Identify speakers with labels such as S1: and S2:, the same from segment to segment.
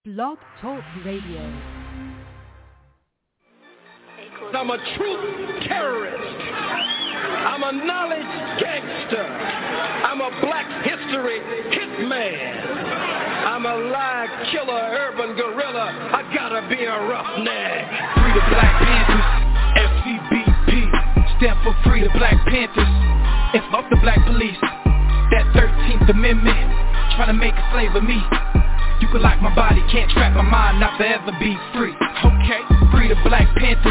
S1: Blog Talk Radio.
S2: I'm a truth terrorist. I'm a knowledge gangster. I'm a black history hitman. I'm a lie killer, urban gorilla. I gotta be a roughneck.
S3: Free the Black Panthers, FCBP, stand for Free the Black Panthers, and fuck the black police. That 13th Amendment, trying to make a slave of me. You can lock my body, can't trap my mind, not forever be free. Okay, Free the Black Panthers,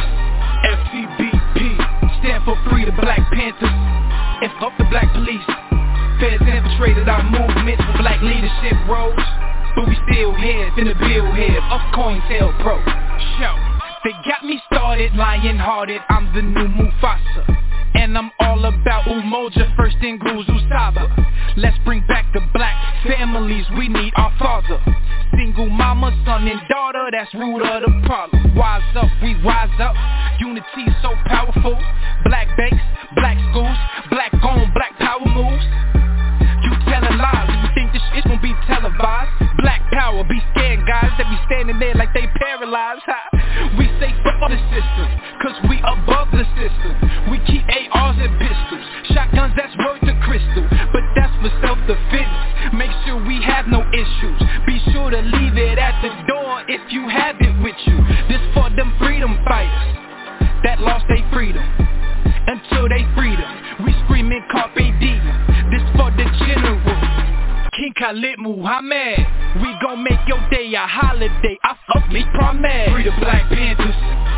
S3: FCBP, stand for Free the Black Panthers, and fuck the black police. Feds infiltrated our movements for black leadership roles, but we still heads in the bill head of COINTELPRO. Show, they got me started, lion-hearted, I'm the new Mufasa. And I'm all about Umoja, first in Guzu Saba. Let's bring back the black families, we need our father. Single mama, son and daughter, that's root of the problem. Wise up, we rise up, unity so powerful. Black banks, black schools, black on, black power moves. You telling lies, you think this shit gon' be televised. Black power, be scared guys that be standing there like they paralyzed. We say fuck the system, cause we above the system. We keep ARs and pistols, shotguns that's worth a crystal, but that's for self-defense. Make sure we have no issues, be sure to leave it at the door if you have it with you. This for them freedom fighters that lost their freedom, until they freedom, we screaming carpe diem. This for the general, King Khalid Muhammad. We gon' make your day a holiday, I fuck me promise. Free the Black Panthers,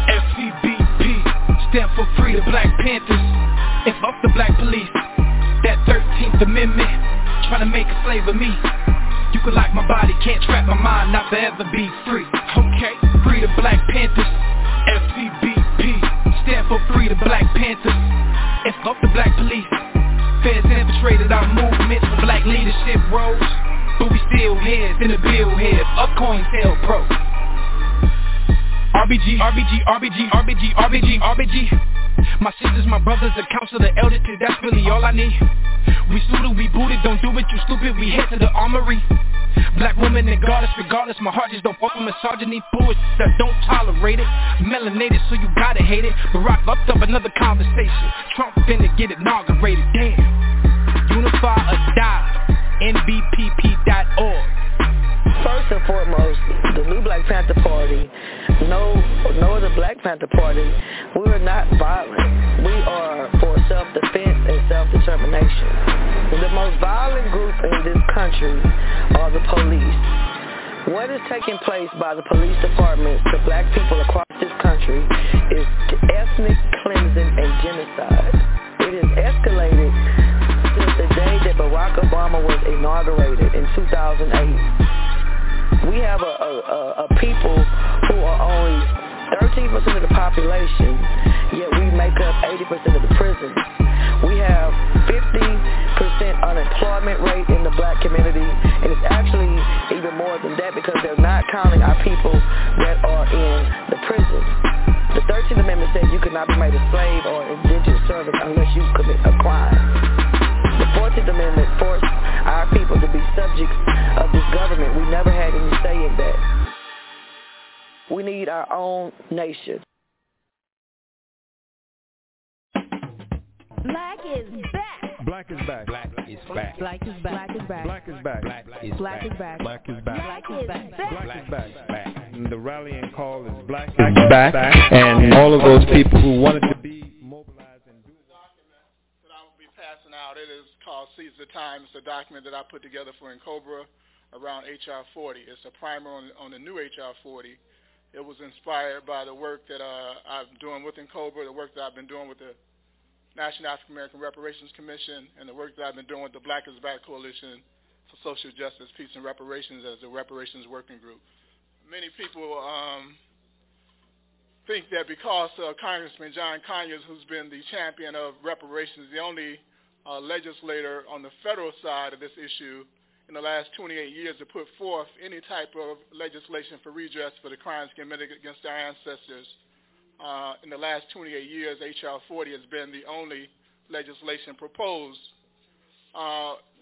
S3: FCBP, stand for Free the Black Panthers, and fuck the black police. That 13th Amendment, trying to make a slave of me. You can lock my body, can't trap my mind, not forever be free. Okay, Free the Black Panthers, FCBP, stand for Free the Black Panthers, and fuck the black police. Feds infiltrated our movements for black leadership roles, but we still heads in the bill head of COINTELPRO. RBG, RBG, RBG, RBG, RBG, RBG. My sisters, my brothers, the council, the elders, that's really all I need. We suited, we booted, don't do it, you stupid, we head to the armory. Black woman and goddess, regardless, my heart just don't fuck with misogyny, bullshit that don't tolerate it. Melanated, so you gotta hate it. Barack upped up another conversation. Trump finna get inaugurated, damn. Unify or die, NBPP.org.
S4: First and foremost, the new Black Panther Party, no other Black Panther Party, we are not violent. We are for self-defense and self-determination. The most violent group in this country are the police. What is taking place by the police departments to black people across this country is ethnic cleansing and genocide. It has escalated since the day that Barack Obama was inaugurated in 2008. We have a people who are only 13% of the population, yet we make up 80% of the prisons. We have 50% unemployment rate in the black community, and it's actually even more than that because they're not counting our people that are in the prisons. The 13th Amendment says you cannot be made a slave or indentured servant unless you commit a crime. The 14th Amendment forced our people to be subjects of this government. We never had any say in that. We need our own nation.
S1: Black is back.
S5: Black is back.
S6: Black is back.
S1: Black is back.
S5: Black is back.
S6: Black is
S1: Black is
S6: back.
S1: back.
S5: Black is back.
S1: Black is back.
S5: Black is back.
S6: Back.
S5: And the rallying call is Black is back. And all of those people who wanted to be mobilized and do
S7: document that I will be passing out. It is called Seize the Time. It's a document that I put together for NCOBRA around HR 40. It's a primer on the new HR 40. It was inspired by the work that I'm doing with NCOBRA, the work that I've been doing with the National African American Reparations Commission, and the work that I've been doing with the Black is Back Coalition for Social Justice, Peace, and Reparations as the Reparations Working Group. Many people think that because Congressman John Conyers, who's been the champion of reparations, the only legislator on the federal side of this issue in the last 28 years to put forth any type of legislation for redress for the crimes committed against our ancestors. In the last 28 years, H.R. 40 has been the only legislation proposed.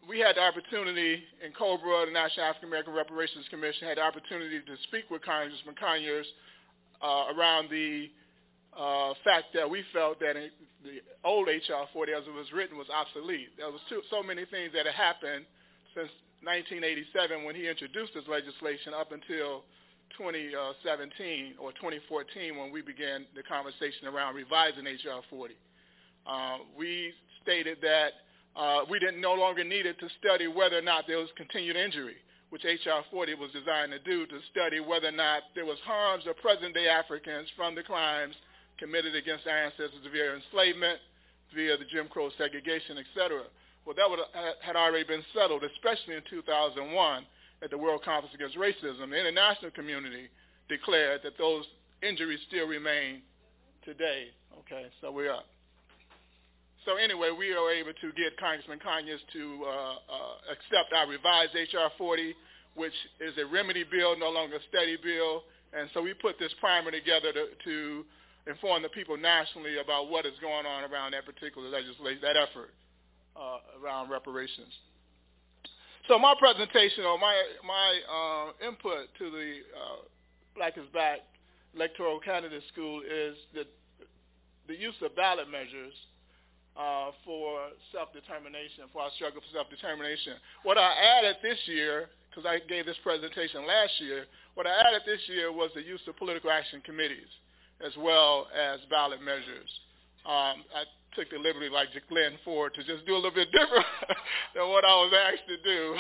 S7: we had the opportunity in COBRA, the National African American Reparations Commission, had the opportunity to speak with Congressman Conyers around the fact that we felt that the old H.R. 40 as it was written was obsolete. There was so many things that had happened since 1987 when he introduced this legislation up until 2017 or 2014 when we began the conversation around revising H.R. 40. We stated that we no longer needed to study whether or not there was continued injury, which H.R. 40 was designed to do, to study whether or not there was harms of present-day Africans from the crimes committed against our ancestors via enslavement, via the Jim Crow segregation, etc. Well, that had already been settled, especially in 2001 at the World Conference Against Racism. The international community declared that those injuries still remain today. Okay, so we're up. So anyway, we are able to get Congressman Conyers to accept our revised H.R. 40, which is a remedy bill, no longer a study bill. And so we put this primer together to inform the people nationally about what is going on around that particular legislation, that effort around reparations. So my presentation or my input to the Black is Back Electoral Candidate School is the use of ballot measures for self-determination, for our struggle for self-determination. What I added this year, because I gave this presentation last year, what I added this year was the use of political action committees as well as ballot measures. I took the liberty, like Glenn Ford, to just do a little bit different than what I was asked to do.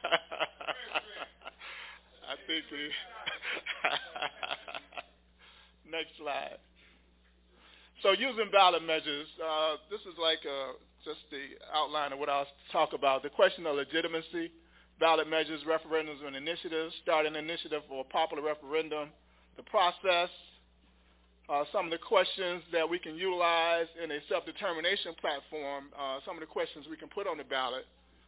S7: I think next slide. So using ballot measures, this is like just the outline of what I'll talk about. The question of legitimacy, ballot measures, referendums and initiatives, starting an initiative for a popular referendum, the process, some of the questions that we can utilize in a self-determination platform, some of the questions we can put on the ballot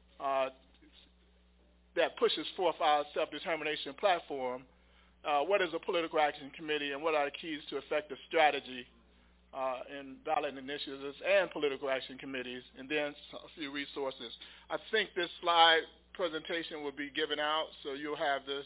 S7: that pushes forth our self-determination platform. What is a political action committee and what are the keys to effective strategy in ballot initiatives and political action committees, and then a few resources. I think this slide presentation will be given out, so you'll have this.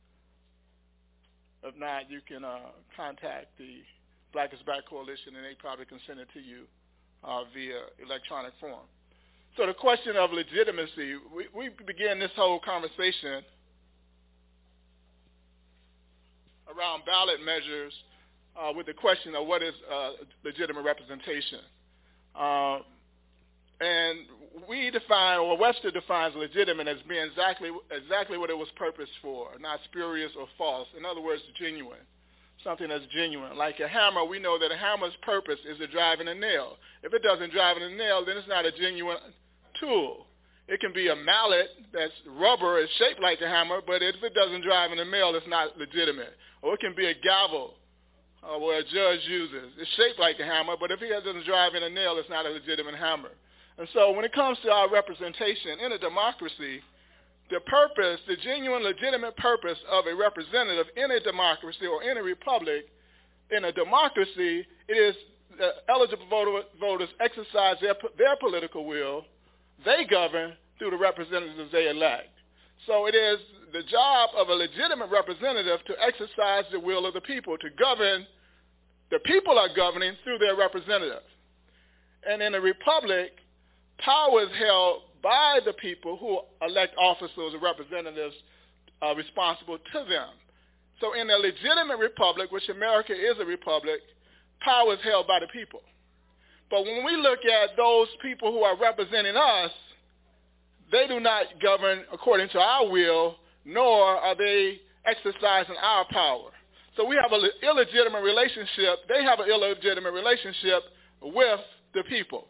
S7: If not, you can contact the Black is Back Coalition, and they probably can send it to you via electronic form. So the question of legitimacy, we began this whole conversation around ballot measures with the question of what is legitimate representation. And we define, or Webster defines legitimate as being exactly what it was purposed for, not spurious or false. In other words, genuine, something that's genuine. Like a hammer, we know that a hammer's purpose is to drive in a nail. If it doesn't drive in a nail, then it's not a genuine tool. It can be a mallet that's rubber, is shaped like a hammer, but if it doesn't drive in a nail, it's not legitimate. Or it can be a gavel, where a judge uses. It's shaped like a hammer, but if it doesn't drive in a nail, it's not a legitimate hammer. And so when it comes to our representation in a democracy, the purpose, the genuine, legitimate purpose of a representative in a democracy or in a republic, in a democracy, it is eligible voters exercise their political will. They govern through the representatives they elect. So it is the job of a legitimate representative to exercise the will of the people, to govern. The people are governing through their representative. And in a republic, power is held by the people who elect officers or representatives responsible to them. So in a legitimate republic, which America is a republic, power is held by the people. But when we look at those people who are representing us, they do not govern according to our will, nor are they exercising our power. So we have an illegitimate relationship. They have an illegitimate relationship with the people.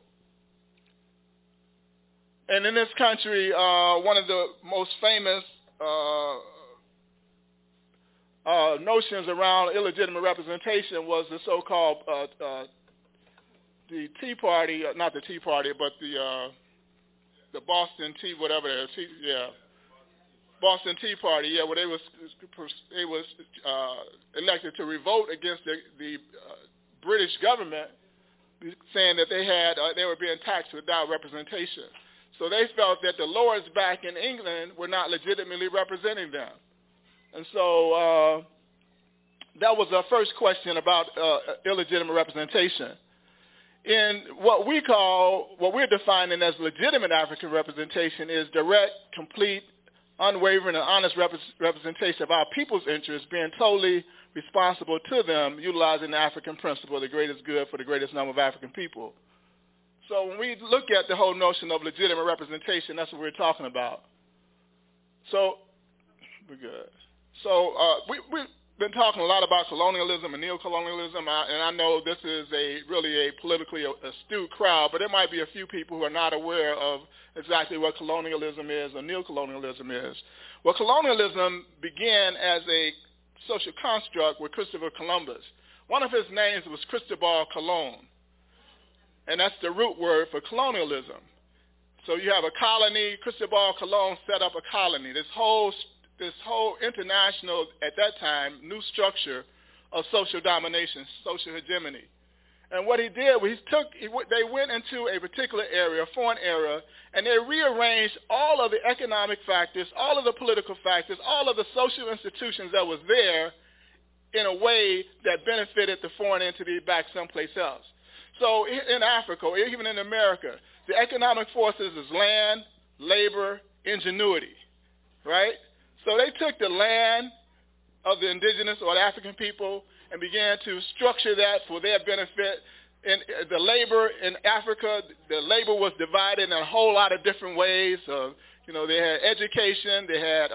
S7: And in this country, one of the most famous notions around illegitimate representation was the so-called the Tea Party, not the Tea Party, but the Boston Tea, whatever it is, Boston Tea Party, where they was elected to revolt against the British government, saying that they were being taxed without representation. So they felt that the lords back in England were not legitimately representing them. And so that was our first question about illegitimate representation. In what we're defining as legitimate African representation is direct, complete, unwavering, and honest representation of our people's interests being totally responsible to them, utilizing the African principle, the greatest good for the greatest number of African people. So when we look at the whole notion of legitimate representation, that's what we're talking about. So we're good. So we've been talking a lot about colonialism and neocolonialism, and I know this is really a politically astute crowd, but there might be a few people who are not aware of exactly what colonialism is or neocolonialism is. Well, colonialism began as a social construct with Christopher Columbus. One of his names was Cristobal Colon, and that's the root word for colonialism. So you have a colony. Cristobal Colon set up a colony. This whole international, at that time, new structure of social domination, social hegemony. And what he did was they went into a particular area, a foreign area, and they rearranged all of the economic factors, all of the political factors, all of the social institutions that was there in a way that benefited the foreign entity back someplace else. So in Africa, or even in America, the economic forces is land, labor, ingenuity, right? So they took the land of the indigenous or the African people and began to structure that for their benefit. In the labor in Africa, the labor was divided in a whole lot of different ways. They had education, they had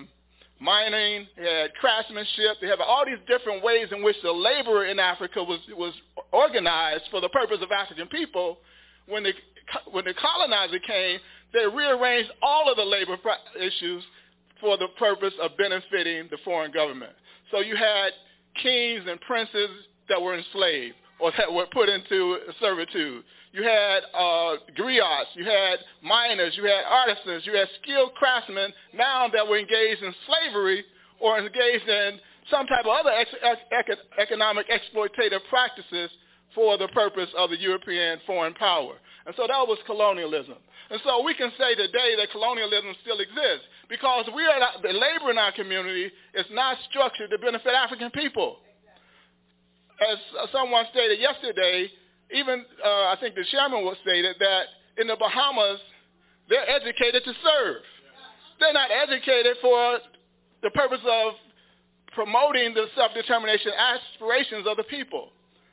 S7: mining, they had craftsmanship. They have all these different ways in which the labor in Africa was organized for the purpose of African people. When the colonizer came, they rearranged all of the labor issues for the purpose of benefiting the foreign government. So you had kings and princes that were enslaved or that were put into servitude. You had griots, you had miners, you had artisans, you had skilled craftsmen now that were engaged in slavery or engaged in some type of other economic exploitative practices for the purpose of the European foreign power. And so that was colonialism. And so we can say today that colonialism still exists because the labor in our community is not structured to benefit African people. As someone stated yesterday, even I think the chairman stated that in the Bahamas, they're educated to serve. They're not educated for the purpose of promoting the self-determination aspirations of the people.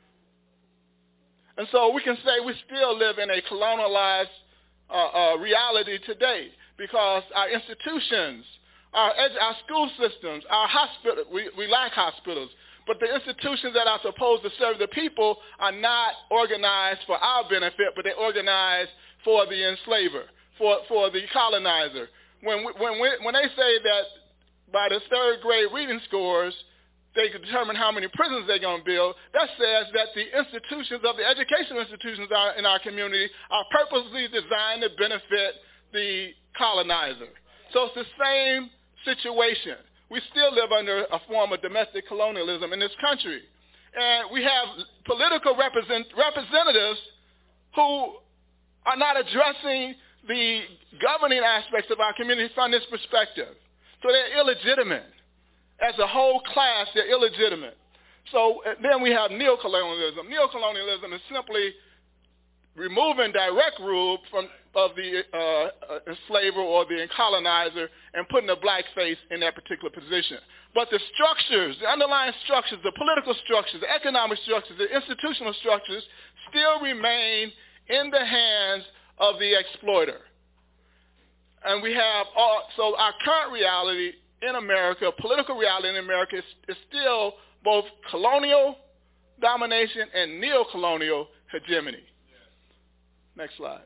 S7: And so we can say we still live in a colonialized reality today because our institutions, our school systems, our hospitals, we lack hospitals, but the institutions that are supposed to serve the people are not organized for our benefit, but they're organized for the enslaver, for the colonizer. When they say that by the third grade reading scores, they can determine how many prisons they're going to build, that says that the institutions of the educational institutions in our community are purposely designed to benefit the colonizer. So it's the same situation. We still live under a form of domestic colonialism in this country. And we have political representatives who are not addressing the governing aspects of our community from this perspective. So they're illegitimate. As a whole class, they're illegitimate. So then we have neocolonialism. Neocolonialism is simply removing direct rule of the enslaver or the colonizer and putting a black face in that particular position. But the structures, the underlying structures, the political structures, the economic structures, the institutional structures still remain in the hands of the exploiter. And we have so our current reality in America, political reality in America is still both colonial domination and neo-colonial hegemony. Next slide.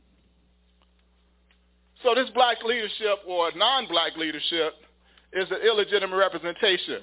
S7: So this black leadership or non-black leadership is an illegitimate representation.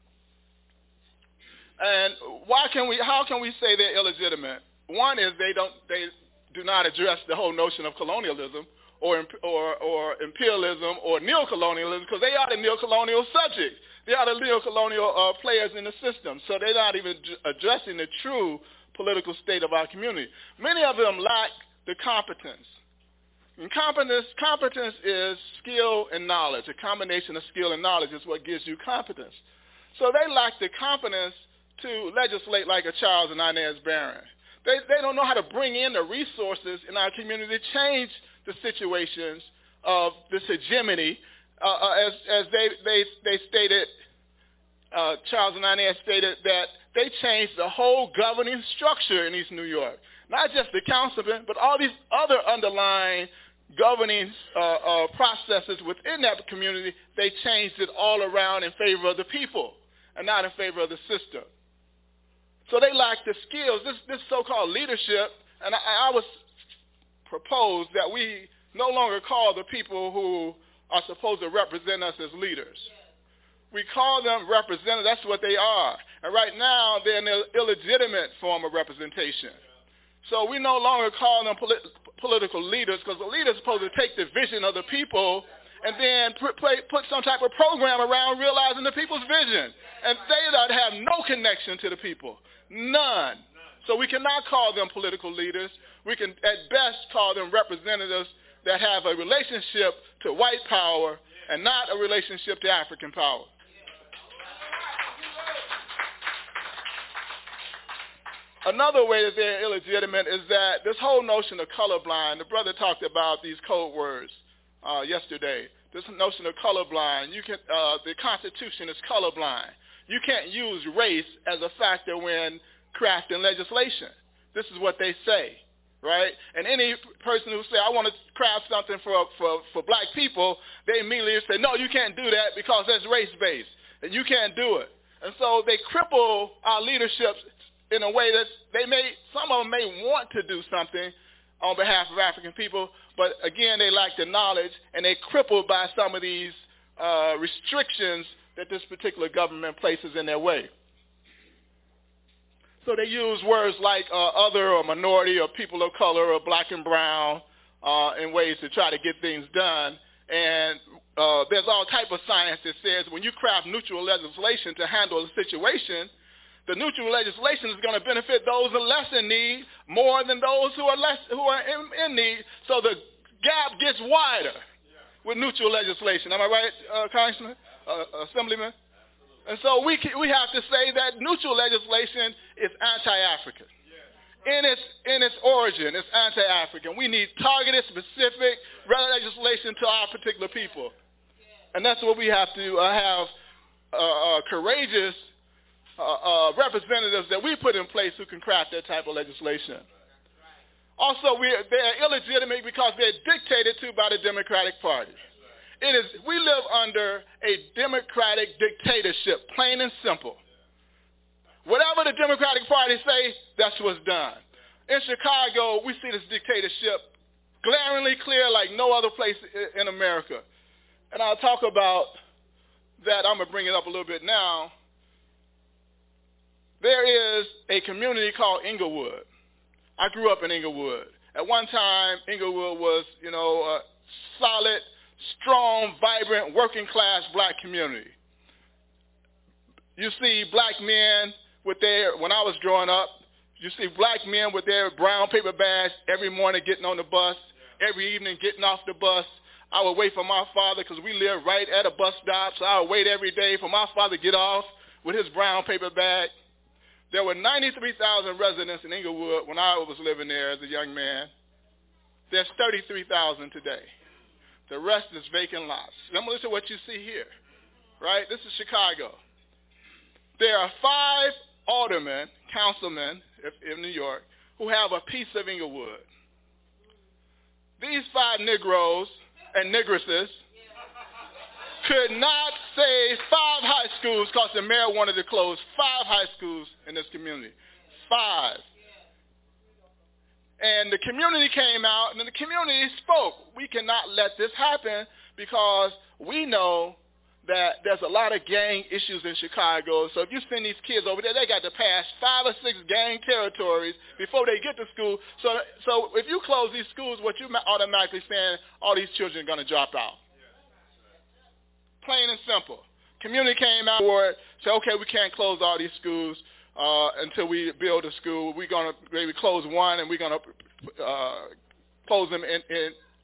S7: And how can we say they're illegitimate? One is they do not address the whole notion of colonialism or imperialism or neocolonialism, because they are the neocolonial subjects. They are the neocolonial players in the system. So they're not even addressing the true political state of our community. Many of them lack the competence. And competence is skill and knowledge. A combination of skill and knowledge is what gives you competence. So they lack the competence to legislate like a Charles and Inez Barron. They don't know how to bring in the resources in our community to change the situations of this hegemony. As they stated, Charles and Inez stated that they changed the whole governing structure in East New York. Not just the councilman, but all these other underlying governing processes within that community. They changed it all around in favor of the people and not in favor of the system. So they lack the skills. This so-called leadership, and I was proposed that we no longer call the people who are supposed to represent us as leaders. We call them representatives. That's what they are. And right now, they're an illegitimate form of representation. So we no longer call them political leaders, because the leader is supposed to take the vision of the people and then put some type of program around realizing the people's vision. And they have no connection to the people. None. So we cannot call them political leaders. We can at best call them representatives that have a relationship to white power and not a relationship to African power. Another way that they're illegitimate is that this whole notion of colorblind, the brother talked about these code words yesterday. This notion of colorblind, the Constitution is colorblind. You can't use race as a factor when crafting legislation. This is what they say, right? And any person who say, I want to craft something for black people, they immediately say, no, you can't do that because that's race-based, and you can't do it. And so they cripple our leadership in a way that some of them may want to do something on behalf of African people, but again, they lack the knowledge, and they're crippled by some of these restrictions that this particular government places in their way. So they use words like other or minority or people of color or black and brown in ways to try to get things done. And there's all type of science that says when you craft neutral legislation to handle a situation, the neutral legislation is going to benefit those who are less in need more than those who are in need. So the gap gets wider with neutral legislation. Am I right, Congressman, Assemblyman? And so we have to say that neutral legislation is anti-African. In its origin, it's anti-African. We need targeted, specific legislation to our particular people. And that's what we have to have courageous representatives that we put in place who can craft that type of legislation. Also, they're illegitimate because they're dictated to by the Democratic Party. We live under a democratic dictatorship, plain and simple. Whatever the Democratic Party say, that's what's done. In Chicago, we see this dictatorship glaringly clear like no other place in America. And I'll talk about that. I'm going to bring it up a little bit now. There is a community called Inglewood. I grew up in Inglewood. At one time, Inglewood was, a solid, strong, vibrant, working-class black community. You see black men when I was growing up, you see black men with their brown paper bags every morning getting on the bus, every evening getting off the bus. I would wait for my father because we lived right at a bus stop, so I would wait every day for my father to get off with his brown paper bag. There were 93,000 residents in Inglewood when I was living there as a young man. There's 33,000 today. The rest is vacant lots. Similar to what you see here, right? This is Chicago. There are 5 aldermen, councilmen in New York, who have a piece of Inglewood. These 5 Negroes and Negresses could not save 5 high schools because the mayor wanted to close 5 high schools in this community. 5. And the community came out, and the community spoke. We cannot let this happen because we know that there's a lot of gang issues in Chicago. So if you send these kids over there, they got to pass 5 or 6 gang territories before they get to school. So if you close these schools, what you automatically saying, all these children are going to drop out. Plain and simple. Community came out for it, said, okay, we can't close all these schools until we build a school. We're going to maybe close one, and we're going to close them in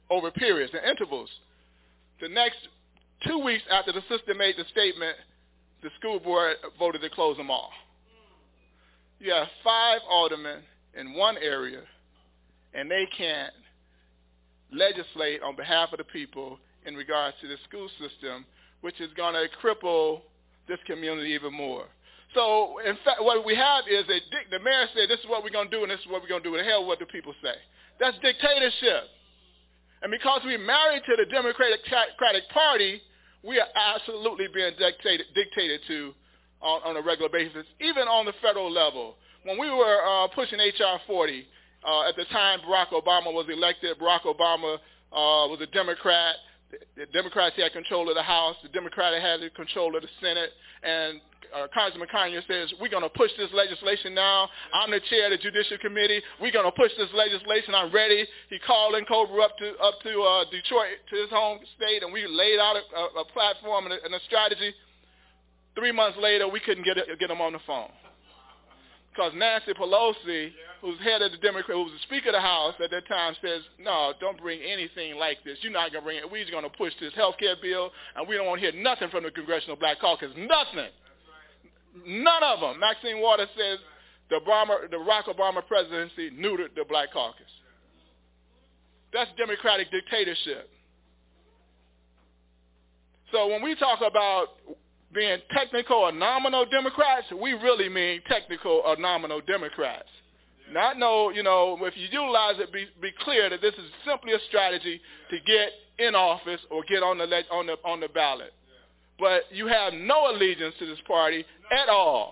S7: over periods and intervals. The next 2 weeks after the sister made the statement, the school board voted to close them all. You have 5 aldermen in one area, and they can't legislate on behalf of the people in regards to the school system, which is going to cripple this community even more. So, in fact, what we have is the mayor said, this is what we're going to do, and this is what we're going to do. With the hell what the people say. That's dictatorship. And because we're married to the Democratic Party, we are absolutely being dictated to on a regular basis, even on the federal level. When we were pushing H.R. 40, at the time Barack Obama was elected, Barack Obama was a Democrat. The Democrats had control of the House. The Democrats had control of the Senate. And Congressman Conyers says, we're going to push this legislation now. I'm the chair of the Judicial Committee. We're going to push this legislation. I'm ready. He called in Cobra up to Detroit, to his home state, and we laid out a platform and a strategy. 3 months later, we couldn't get him on the phone. Because Nancy Pelosi, who's head of the Democrat, who was the Speaker of the House at that time, says, no, don't bring anything like this. You're not going to bring it. We're just going to push this health care bill, and we don't want to hear nothing from the Congressional Black Caucus. Nothing. None of them. Maxine Waters says the Barack Obama presidency neutered the Black Caucus. That's democratic dictatorship. So when we talk about being technical or nominal Democrats, we really mean technical or nominal Democrats. Not if you utilize it, be clear that this is simply a strategy to get in office or get on the ballot. But you have no allegiance to this party at all.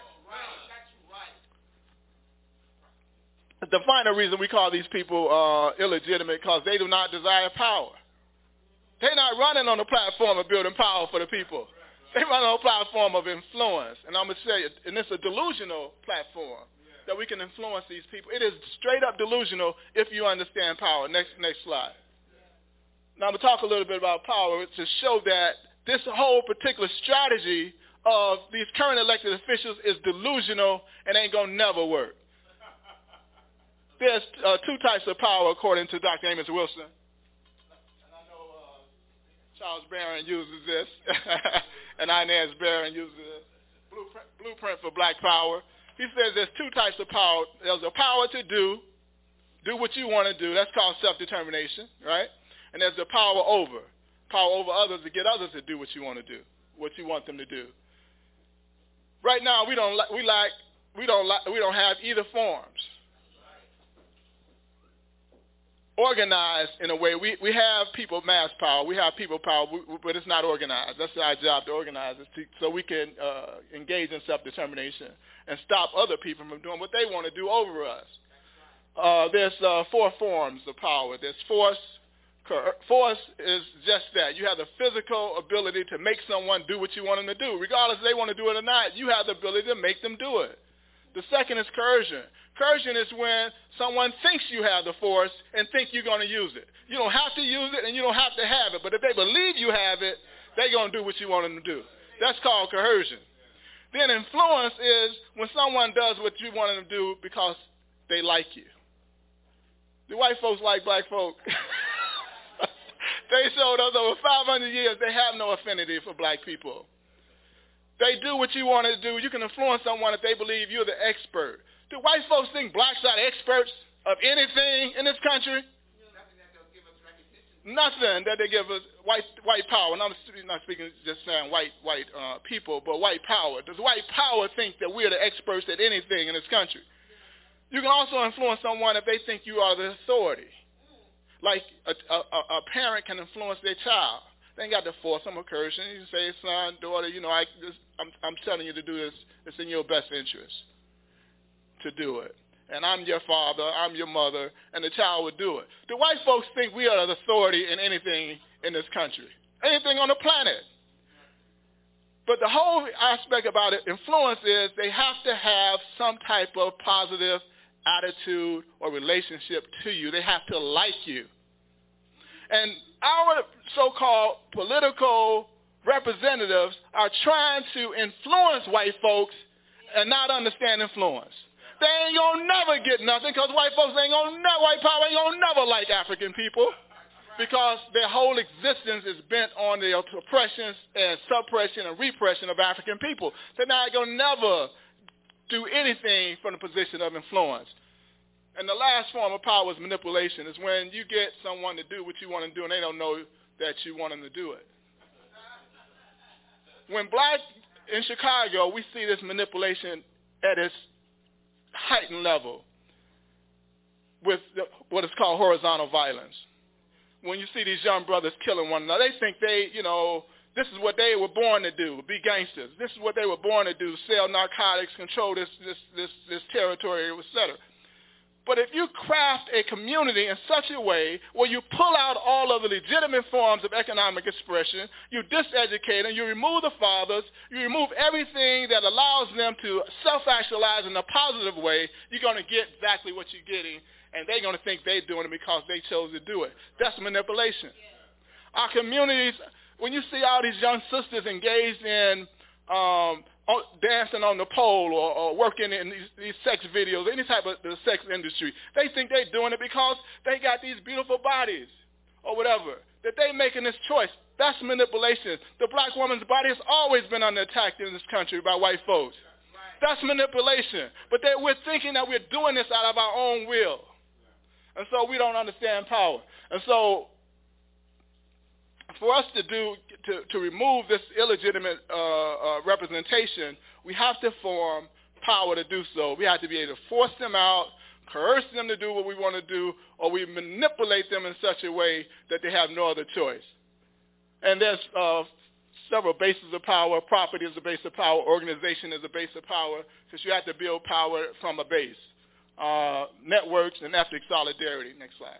S7: The final reason we call these people illegitimate because they do not desire power. They're not running on the platform of building power for the people. They run on a platform of influence. And I'm going to say, and it's a delusional platform that we can influence these people. It is straight up delusional if you understand power. Next slide. Now I'm going to talk a little bit about power to show that this whole particular strategy of these current elected officials is delusional and ain't going to never work. There's 2 types of power according to Dr. Amos Wilson. And I know Charles Barron uses this, and Inez Barron uses this. Blueprint for Black Power. He says there's 2 types of power. There's a power to do what you want to do. That's called self-determination, right? And there's the power over others to get others to do what you want to do, what you want them to do. Right now, we don't have either forms. Organized in a way, we have people mass power, we have people power, but it's not organized. That's our job to organize it so we can engage in self-determination and stop other people from doing what they want to do over us. There's 4 forms of power. There's force. Force is just that. You have the physical ability to make someone do what you want them to do. Regardless if they want to do it or not, you have the ability to make them do it. The second is coercion. Coercion is when someone thinks you have the force and think you're going to use it. You don't have to use it and you don't have to have it, but if they believe you have it, they're going to do what you want them to do. That's called coercion. Then influence is when someone does what you want them to do because they like you. The white folks like black folk. They showed us over 500 years they have no affinity for black people. They do what you want to do. You can influence someone if they believe you're the expert. Do white folks think blacks are experts of anything in this country? Nothing that they give us white power. And I'm not speaking just saying white people, but white power. Does white power think that we're the experts at anything in this country? You can also influence someone if they think you are the authority. Like a parent can influence their child. They ain't got to force them or coercion. You say, son, daughter, I'm telling you to do this. It's in your best interest to do it. And I'm your father, I'm your mother, and the child would do it. The white folks think we are the authority in anything in this country, anything on the planet. But the whole aspect about it, influence, is they have to have some type of positive attitude or relationship to you. They have to like you. And our so-called political representatives are trying to influence white folks and not understand influence. They ain't gonna never get nothing because white power ain't gonna never like African people. because their whole existence is bent on the oppression and suppression and repression of African people. So now they're going to never do anything from the position of influence. And the last form of power is manipulation. Is when you get someone to do what you want to do and they don't know that you want them to do it. When black in Chicago, we see this manipulation at its heightened level with what is called horizontal violence. When you see these young brothers killing one another, they think this is what they were born to do, be gangsters. This is what they were born to do, sell narcotics, control this territory, etc. But if you craft a community in such a way where you pull out all of the legitimate forms of economic expression, you diseducate them, you remove the fathers, you remove everything that allows them to self-actualize in a positive way, you're going to get exactly what you're getting, and they're going to think they're doing it because they chose to do it. That's manipulation. Our communities, when you see all these young sisters engaged in dancing on the pole or working in these sex videos, any type of the sex industry, they think they're doing it because they got these beautiful bodies or whatever, that they making this choice. That's manipulation. The black woman's body has always been under attack in this country by white folks. That's manipulation. But we're thinking that we're doing this out of our own will. And so we don't understand power. And so for us to remove this illegitimate representation, we have to form power to do so. We have to be able to force them out, coerce them to do what we want to do, or we manipulate them in such a way that they have no other choice. And there's several bases of power. Property is a base of power. Organization is a base of power, because you have to build power from a base. Networks and ethnic solidarity. Next slide.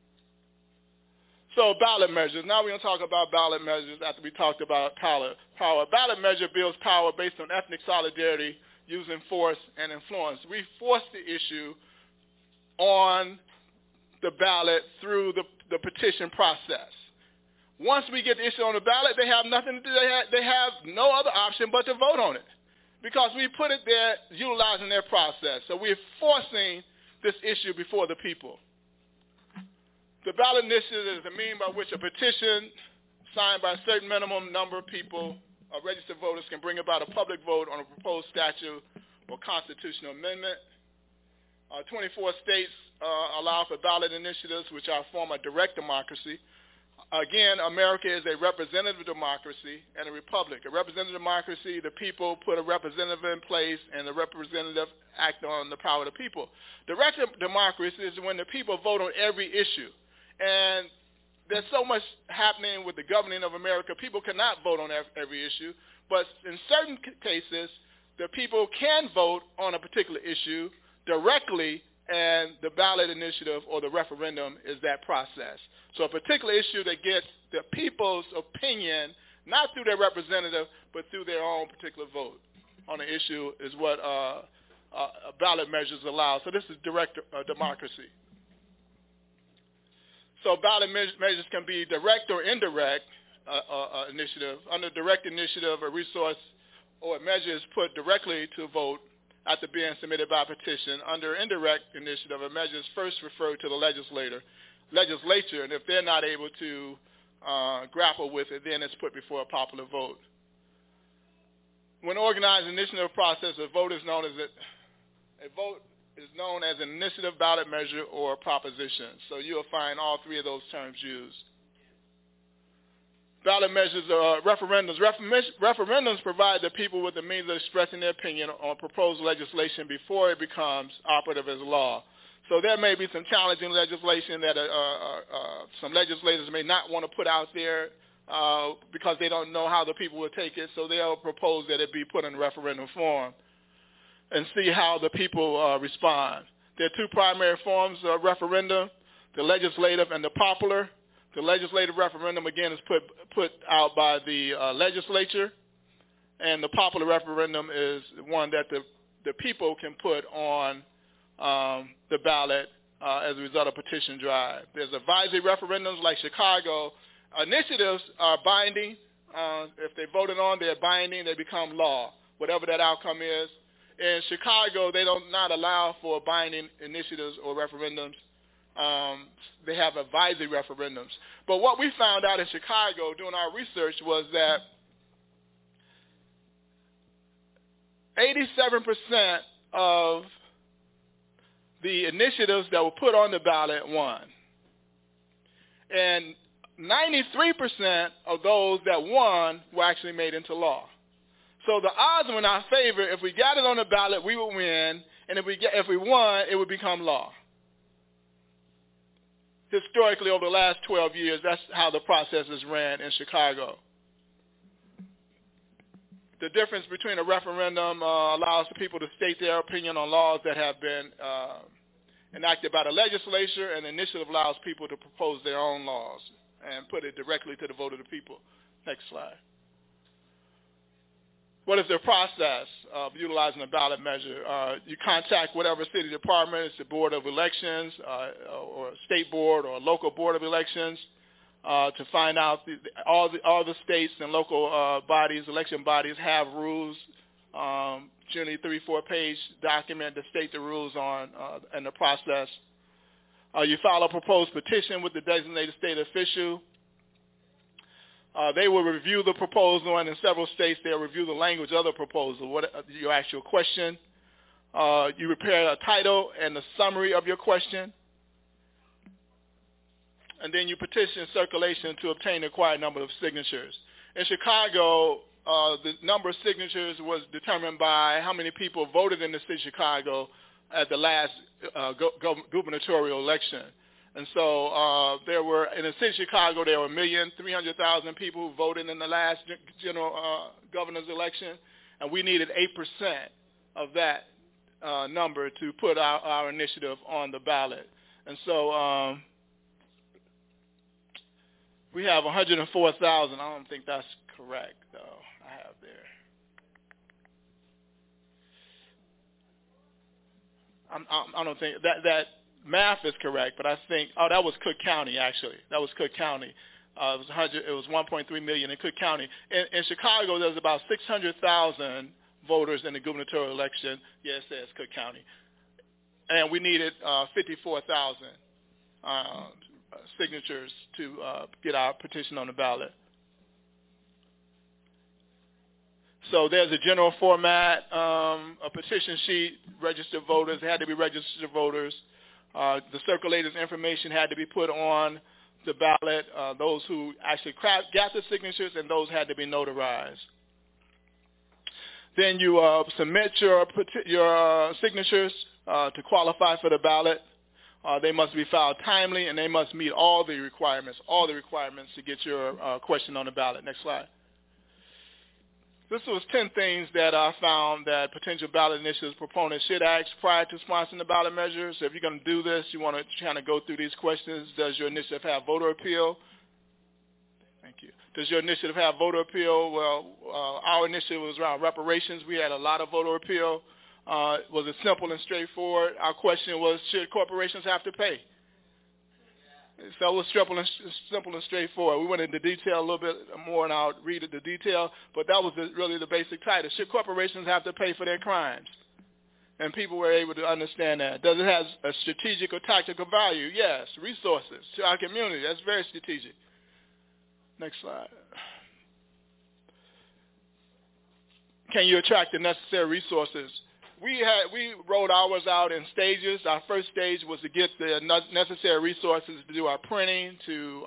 S7: So ballot measures. Now we're going to talk about ballot measures after we talked about power. Ballot measure builds power based on ethnic solidarity using force and influence. We force the issue on the ballot through the petition process. Once we get the issue on the ballot, they have nothing to do. They have no other option but to vote on it, because we put it there utilizing their process. So we're forcing this issue before the people. The ballot initiative is a means by which a petition signed by a certain minimum number of people, registered voters, can bring about a public vote on a proposed statute or constitutional amendment. 24 states allow for ballot initiatives, which are a form of direct democracy. Again, America is a representative democracy and a republic. A representative democracy, the people put a representative in place, and the representative act on the power of the people. Direct democracy is when the people vote on every issue. And there's so much happening with the governing of America. People cannot vote on every issue. But in certain cases, the people can vote on a particular issue directly, and the ballot initiative or the referendum is that process. So a particular issue that gets the people's opinion, not through their representative, but through their own particular vote on an issue, is what ballot measures allow. So this is direct democracy. So ballot measures can be direct or indirect initiative. Under direct initiative, a resource or a measure is put directly to vote after being submitted by petition. Under indirect initiative, a measure is first referred to the legislature, and if they're not able to grapple with it, then it's put before a popular vote. When organized initiative process, a vote is known as an initiative, ballot measure, or proposition. So you'll find all three of those terms used. Ballot measures are referendums. Referendums provide the people with the means of expressing their opinion on proposed legislation before it becomes operative as law. So there may be some challenging legislation that some legislators may not want to put out there because they don't know how the people will take it, so they'll propose that it be put in referendum form and see how the people respond. There are two primary forms of referendum, the legislative and the popular. The legislative referendum, again, is put out by the legislature, and the popular referendum is one that the people can put on the ballot as a result of petition drive. There's advisory referendums like Chicago. Initiatives are binding. If they voted on, they're binding. They become law, whatever that outcome is. In Chicago, they don't not allow for binding initiatives or referendums. They have advisory referendums. But what we found out in Chicago doing our research was that 87% of the initiatives that were put on the ballot won. And 93% of those that won were actually made into law. So the odds were in our favor. If we got it on the ballot, we would win. And if we won, it would become law. Historically, over the last 12 years, that's how the process is ran in Chicago. The difference between a referendum allows the people to state their opinion on laws that have been enacted by the legislature, and the initiative allows people to propose their own laws and put it directly to the vote of the people. Next slide. What is the process of utilizing a ballot measure? You contact whatever city department, it's the Board of Elections or a state board or a local board of elections to find out all the states and local bodies, election bodies have rules, generally 3-4 page document to state the rules on and the process. You file a proposed petition with the designated state official. They will review the proposal, and in several states they'll review the language of the proposal, your actual question. You prepare a title and a summary of your question, and then you petition circulation to obtain the required number of signatures. In Chicago, the number of signatures was determined by how many people voted in the city of Chicago at the last gubernatorial election. And so there were, in the city of Chicago, there were 1,300,000 people who voted in the last general governor's election, and we needed 8% of that number to put our initiative on the ballot. And so we have 104,000. I don't think that's correct, though. I have there. I don't think that math is correct, but I think, that was Cook County, actually. That was Cook County. It was 1.3 million in Cook County. In Chicago, there's about 600,000 voters in the gubernatorial election. Yeah, it says Cook County. And we needed 54,000 signatures to get our petition on the ballot. So there's a general format, a petition sheet, registered voters, had to be registered voters. The circulator's information had to be put on the ballot, those who actually got the signatures, and those had to be notarized. Then you submit your signatures to qualify for the ballot. They must be filed timely, and they must meet all the requirements to get your question on the ballot. Next slide. This was 10 things that I found that potential ballot initiatives proponents should ask prior to sponsoring the ballot measure. So if you're going to do this, you want to kind of go through these questions. Does your initiative have voter appeal? Thank you. Does your initiative have voter appeal? Well, our initiative was around reparations. We had a lot of voter appeal. Was it simple and straightforward? Our question was, should corporations have to pay? So it was simple and straightforward. We went into detail a little bit more, and I'll read the detail, but that was really the basic title. Should corporations have to pay for their crimes? And people were able to understand that. Does it have a strategic or tactical value? Yes. Resources to our community. That's very strategic. Next slide. Can you attract the necessary resources? We rolled ours out in stages. Our first stage was to get the necessary resources to do our printing, to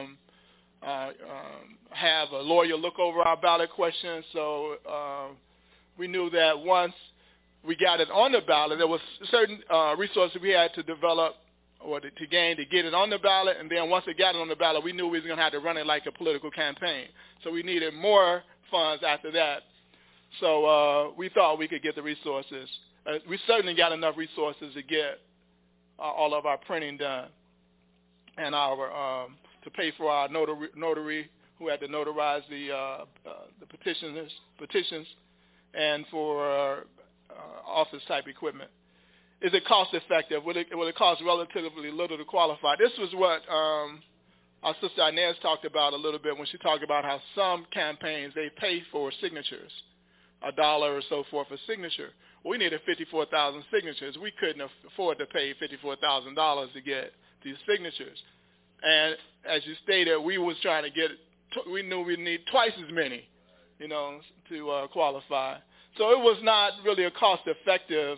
S7: have a lawyer look over our ballot questions. So we knew that once we got it on the ballot, there was certain resources we had to develop or to gain to get it on the ballot. And then once it got it on the ballot, we knew we was going to have to run it like a political campaign. So we needed more funds after that. So we thought we could get the resources. We certainly got enough resources to get all of our printing done and our to pay for our notary who had to notarize the petitions, and for office type equipment. Is it cost effective? Will it cost relatively little to qualify? This was what our sister Inez talked about a little bit when she talked about how some campaigns they pay for signatures. $1 or so for signature. We needed 54,000 signatures. We couldn't afford to pay $54,000 to get these signatures. And as you stated, we was trying to we knew we'd need twice as many, to qualify. So it was not really a cost-effective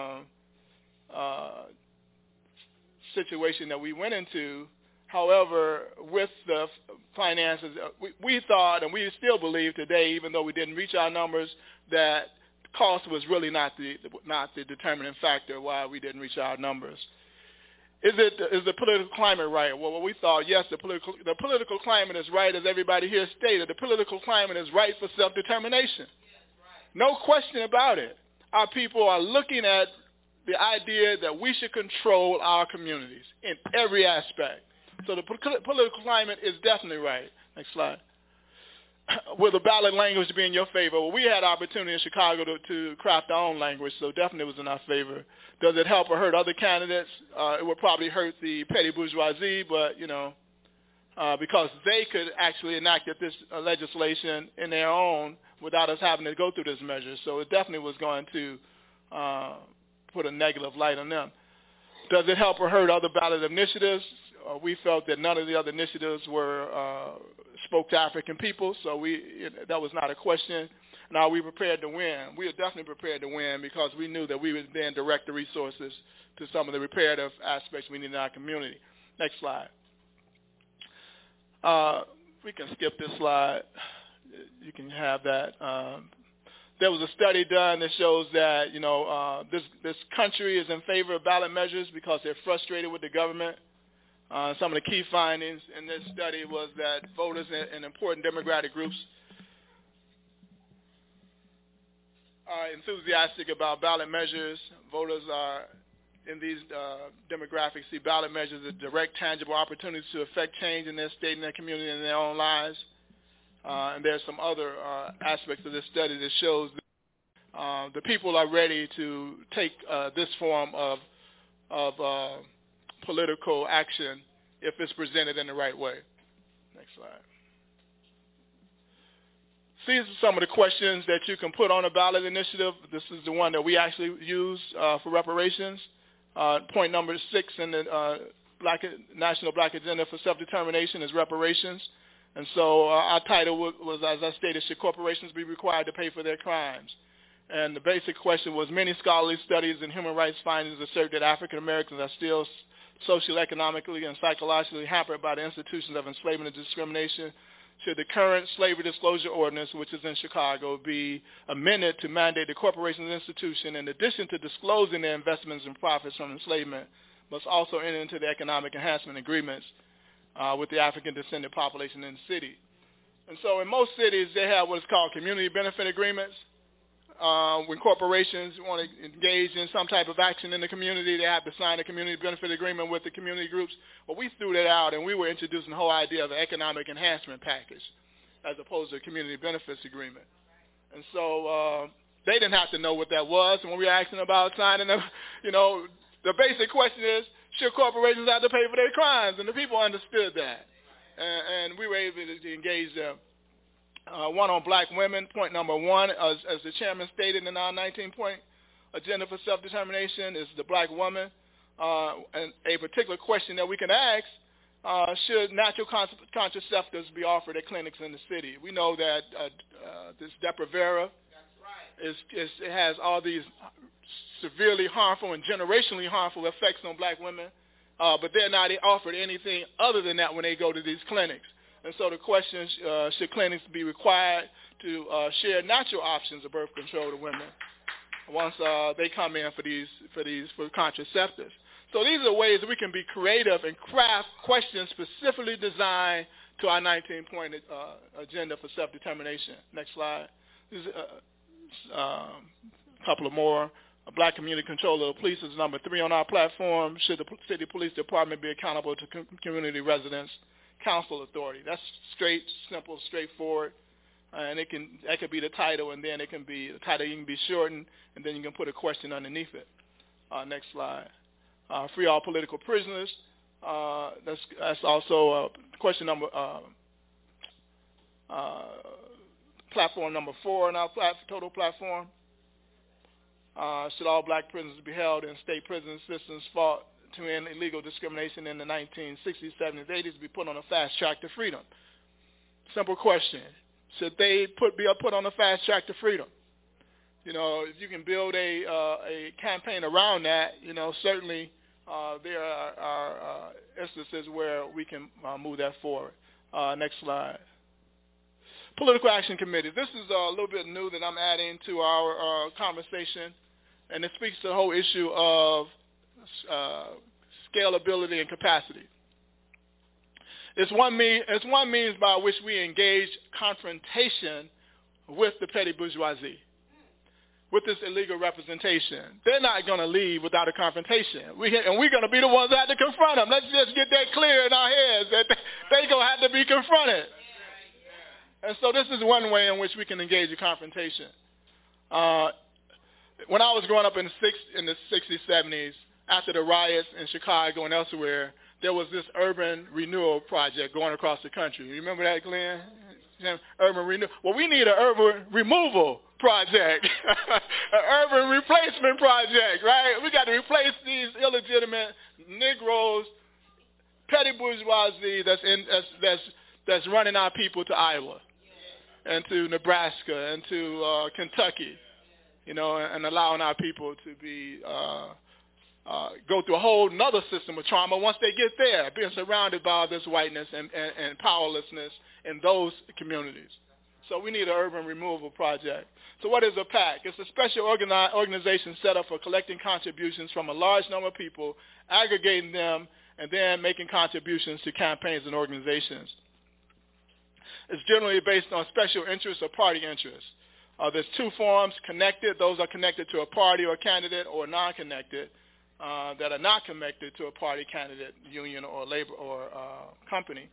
S7: situation that we went into. However, with the finances, we thought, and we still believe today, even though we didn't reach our numbers, that cost was really not the determining factor why we didn't reach our numbers. Is the political climate right? Well, we thought, yes, the political climate is right, as everybody here stated. The political climate is right for self-determination. No question about it. Our people are looking at the idea that we should control our communities in every aspect. So the political climate is definitely right. Next slide. Will the ballot language be in your favor? Well, we had opportunity in Chicago to craft our own language, so definitely was in our favor. Does it help or hurt other candidates? It would probably hurt the petty bourgeoisie, but, because they could actually enact this legislation in their own without us having to go through this measure. So it definitely was going to put a negative light on them. Does it help or hurt other ballot initiatives? We felt that none of the other initiatives spoke to African people, so that was not a question. Now, we prepared to win. We were definitely prepared to win because we knew that we would then direct the resources to some of the reparative aspects we need in our community. Next slide. We can skip this slide. You can have that. There was a study done that shows that, this country is in favor of ballot measures because they're frustrated with the government. Some of the key findings in this study was that voters in important demographic groups are enthusiastic about ballot measures. Voters are in these demographics see ballot measures as direct, tangible opportunities to affect change in their state and their community and their own lives. And there's some other aspects of this study that shows that the people are ready to take this form of political action if it's presented in the right way. Next slide. These are some of the questions that you can put on a ballot initiative. This is the one that we actually use for reparations. Point number 6 in the National Black Agenda for Self-Determination is reparations. And so our title was, as I stated, should corporations be required to pay for their crimes? And the basic question was, many scholarly studies and human rights findings assert that African Americans are still socioeconomically and psychologically hampered by the institutions of enslavement and discrimination. Should the current slavery disclosure ordinance, which is in Chicago, be amended to mandate the corporations and institution, in addition to disclosing their investments and profits from enslavement, must also enter into the economic enhancement agreements with the African descendant population in the city? And so in most cities, they have what is called community benefit agreements. When corporations want to engage in some type of action in the community, they have to sign a community benefit agreement with the community groups. Well, we threw that out, and we were introducing the whole idea of an economic enhancement package as opposed to a community benefits agreement. And so they didn't have to know what that was. And when we were asking about signing them, the basic question is, should corporations have to pay for their crimes? And the people understood that. And we were able to engage them. One on black women, point number 1, as the chairman stated in our 19-point agenda for self-determination, is the black woman. And a particular question that we can ask, should natural contraceptives be offered at clinics in the city? We know that this Depo-Provera it has all these severely harmful and generationally harmful effects on black women, but they're not offered anything other than that when they go to these clinics. And so the question is, should clinics be required to share natural options of birth control to women once they come in for contraceptives? So these are ways that we can be creative and craft questions specifically designed to our 19-point agenda for self-determination. Next slide. This is a couple of more. Black community control of the police is number 3 on our platform. Should the city police department be accountable to community residents? Council authority. That's straight, simple, straightforward, and that could be the title, and then the title can be shortened, and then you can put a question underneath it. Next slide. Free all political prisoners. That's also question number platform number 4 on our total platform. Should all black prisoners be held in state prison systems to end illegal discrimination in the 1960s, 70s, 80s be put on a fast track to freedom? Simple question. Should they be put on a fast track to freedom? You know, if you can build a campaign around that, you know, certainly there are instances where we can move that forward. Next slide. Political Action Committee. This is a little bit new that I'm adding to our conversation, and it speaks to the whole issue of scalability and capacity. It's one means by which we engage confrontation with the petty bourgeoisie, with this illegal representation. They're not going to leave without a confrontation. And we're going to be the ones that have to confront them. Let's just get that clear in our heads that they're going to have to be confronted. And so this is one way in which we can engage a confrontation. When I was growing up in the 60s, 70s, after the riots in Chicago and elsewhere, there was this urban renewal project going across the country. You remember that, Glenn? Urban renewal. Well, we need an urban removal project, an urban replacement project, right? We got to replace these illegitimate Negroes, petty bourgeoisie that's running our people to Iowa and to Nebraska and to Kentucky, you know, and allowing our people to be go through a whole nother system of trauma once they get there, being surrounded by all this whiteness and powerlessness in those communities. So we need an urban removal project. So what is a PAC? It's a special organization set up for collecting contributions from a large number of people, aggregating them, and then making contributions to campaigns and organizations. It's generally based on special interests or party interests. There's two forms: connected. Those are connected to a party or candidate, or non-connected, that are not connected to a party, candidate, union, or labor or company.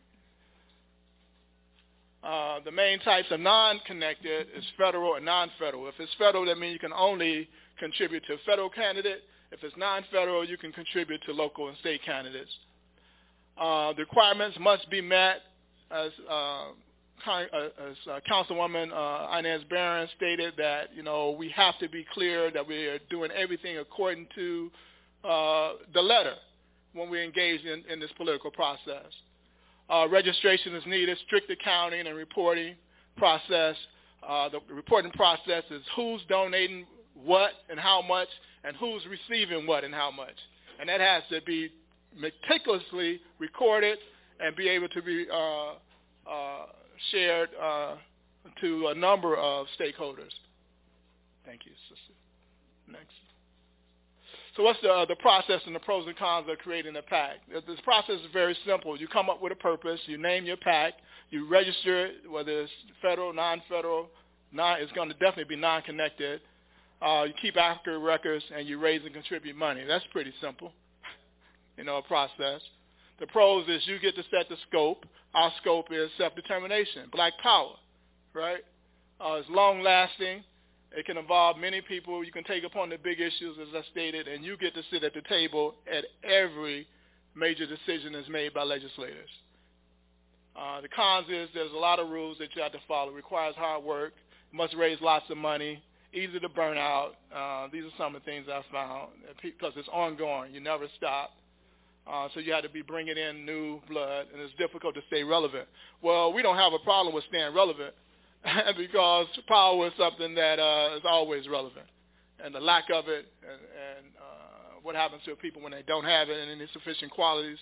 S7: The main types of non-connected is federal and non-federal. If it's federal, that means you can only contribute to a federal candidate. If it's non-federal, you can contribute to local and state candidates. The requirements must be met, as Councilwoman Inez Barron stated, that, you know, we have to be clear that we are doing everything according to the letter when we engage in this political process. Registration is needed, strict accounting and reporting process. The reporting process is who's donating what and how much, and who's receiving what and how much. And that has to be meticulously recorded and be able to be shared to a number of stakeholders. Thank you, sister. Next. So what's the process and the pros and cons of creating a PAC? This process is very simple. You come up with a purpose, you name your PAC, you register it, whether it's federal, non-federal, it's going to definitely be non-connected. You keep accurate records, and you raise and contribute money. That's pretty simple, you know, a process. The pros is you get to set the scope. Our scope is self-determination, black power, right? It's long-lasting. It can involve many people. You can take upon the big issues, as I stated, and you get to sit at the table at every major decision that's made by legislators. The cons is there's a lot of rules that you have to follow. It requires hard work. Must raise lots of money. Easy to burn out. These are some of the things I found, because it's ongoing. You never stop. So you have to be bringing in new blood, and it's difficult to stay relevant. Well, we don't have a problem with staying relevant because power is something that is always relevant. And the lack of it and what happens to people when they don't have it in any sufficient quantities.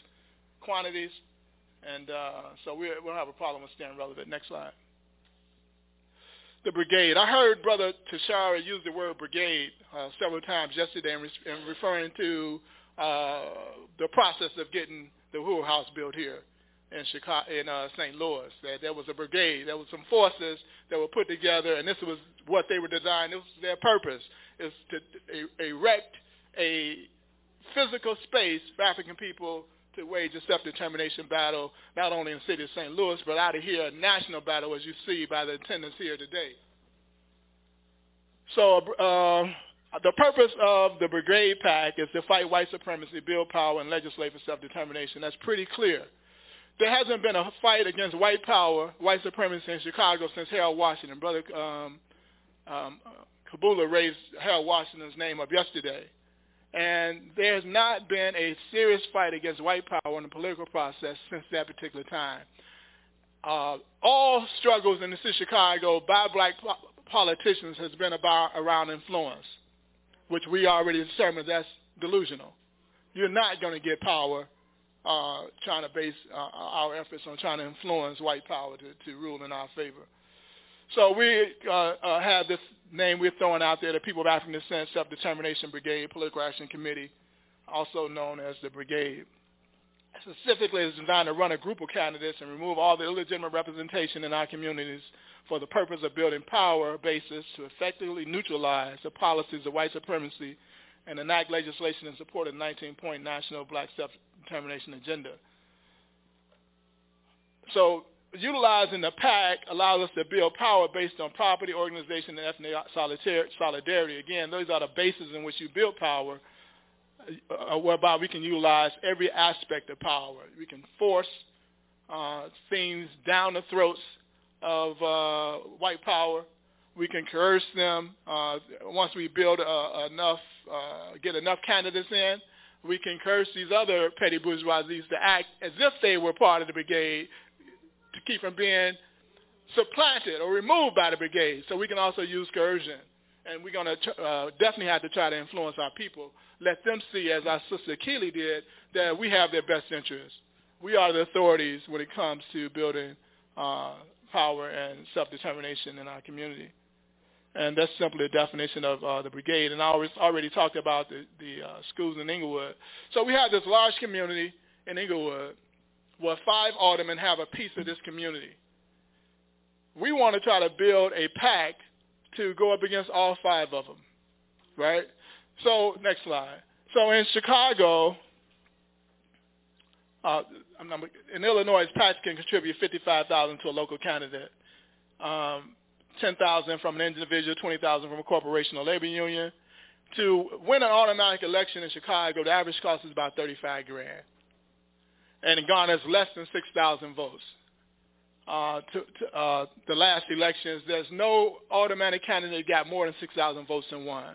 S7: And so we don't have a problem with staying relevant. Next slide. The brigade. I heard Brother Tashara use the word brigade several times yesterday in referring to the process of getting the Wheel House built here in Chicago, in St. Louis. That there was a brigade. There was some forces that were put together, and this was what they were designed. It was their purpose is to erect a physical space for African people to wage a self-determination battle, not only in the city of St. Louis, but out of here, a national battle, as you see by the attendance here today. So the purpose of the Brigade PAC is to fight white supremacy, build power, and legislate for self-determination. That's pretty clear. There hasn't been a fight against white power, white supremacy in Chicago since Harold Washington. Brother Kabula raised Harold Washington's name up yesterday. And there's not been a serious fight against white power in the political process since that particular time. All struggles in the city of Chicago by black politicians has been around influence, which we already determined that's delusional. You're not going to get power trying to base our efforts on trying to influence white power to rule in our favor. So we have this name we're throwing out there, the People of African Descent Self-Determination Brigade Political Action Committee, also known as the Brigade. Specifically, it's designed to run a group of candidates and remove all the illegitimate representation in our communities for the purpose of building power bases to effectively neutralize the policies of white supremacy and enact legislation in support of the 19-point National Black Self-Determination Agenda. So utilizing the PAC allows us to build power based on property, organization, and ethnic solidarity. Again, those are the bases in which you build power, whereby we can utilize every aspect of power. We can force things down the throats of white power. We can coerce them. Once we build get enough candidates in, we can coerce these other petty bourgeoisies to act as if they were part of the brigade to keep from being supplanted or removed by the brigade. So we can also use coercion. And we're going to definitely have to try to influence our people. Let them see, as our sister Keely did, that we have their best interests. We are the authorities when it comes to building power and self-determination in our community. And that's simply a definition of the brigade. And I already talked about the schools in Inglewood. So we have this large community in Inglewood where 5 aldermen have a piece of this community. We want to try to build a PAC to go up against all 5 of them, right? So next slide. So in Chicago, in Illinois, PACs can contribute $55,000 to a local candidate, $10,000 from an individual, $20,000 from a corporation or labor union. To win an automatic election in Chicago, the average cost is about $35,000, and it garners less than 6,000 votes. The last elections, there's no automatic candidate got more than 6,000 votes and won.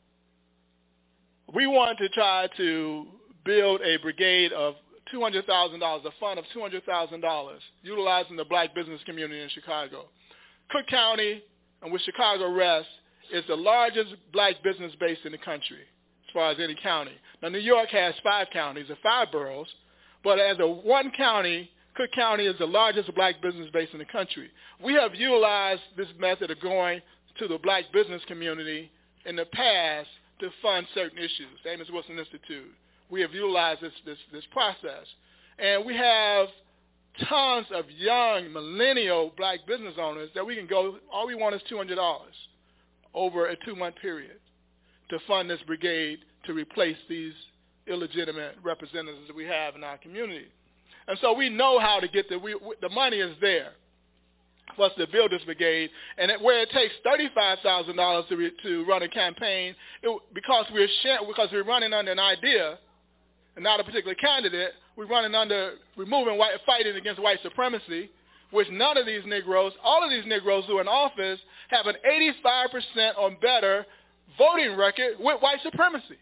S7: We want to try to build a brigade of $200,000, a fund of $200,000, utilizing the black business community in Chicago. Cook County, and with Chicago rests, is the largest black business base in the country as far as any county. Now, New York has 5 counties or 5 boroughs, but as a one county, Cook County is the largest black business base in the country. We have utilized this method of going to the black business community in the past to fund certain issues, the Amos Wilson Institute. We have utilized this process. And we have tons of young millennial black business owners that we can go, all we want is $200 over a 2-month period to fund this brigade to replace these illegitimate representatives that we have in our community. And so we know how to get the money is there for us to build this brigade. And where it takes $35,000 to run a campaign, because we're running under an idea and not a particular candidate, we're running under fighting against white supremacy, which none of these Negroes, all of these Negroes who are in office have an 85% or better voting record with white supremacy.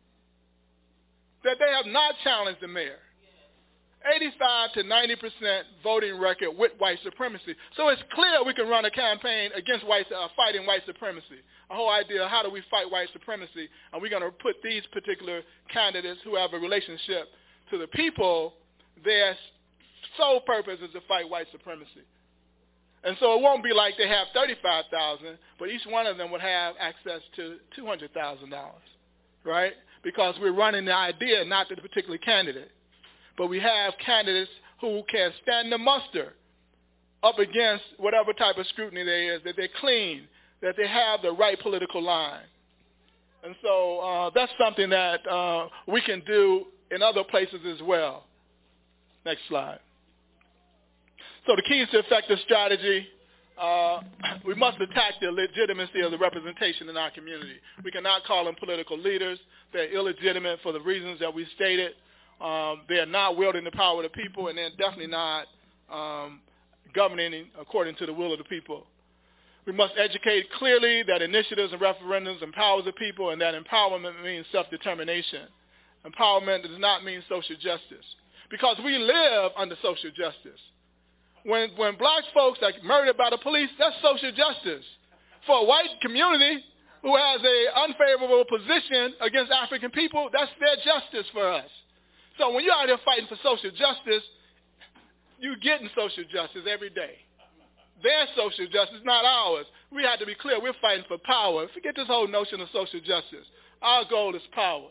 S7: That they have not challenged the mayor. 85 to 90% voting record with white supremacy. So it's clear we can run a campaign against fighting white supremacy. A whole idea of how do we fight white supremacy, and we're going to put these particular candidates who have a relationship to the people, their sole purpose is to fight white supremacy. And so it won't be like they have $35,000, but each one of them would have access to $200,000, right? Because we're running the idea, not the particular candidate. But we have candidates who can stand the muster up against whatever type of scrutiny there is, that they're clean, that they have the right political line. And so that's something that we can do in other places as well. Next slide. So the keys to effective strategy, we must attack the legitimacy of the representation in our community. We cannot call them political leaders. They're illegitimate for the reasons that we stated. They are not wielding the power of the people, and they're definitely not governing according to the will of the people. We must educate clearly that initiatives and referendums empower the people, and that empowerment means self-determination. Empowerment does not mean social justice, because we live under social justice. When black folks are murdered by the police, that's social justice. For a white community who has an unfavorable position against African people, that's their justice for us. So when you're out there fighting for social justice, you're getting social justice every day. Their social justice, not ours. We have to be clear, we're fighting for power. Forget this whole notion of social justice. Our goal is power.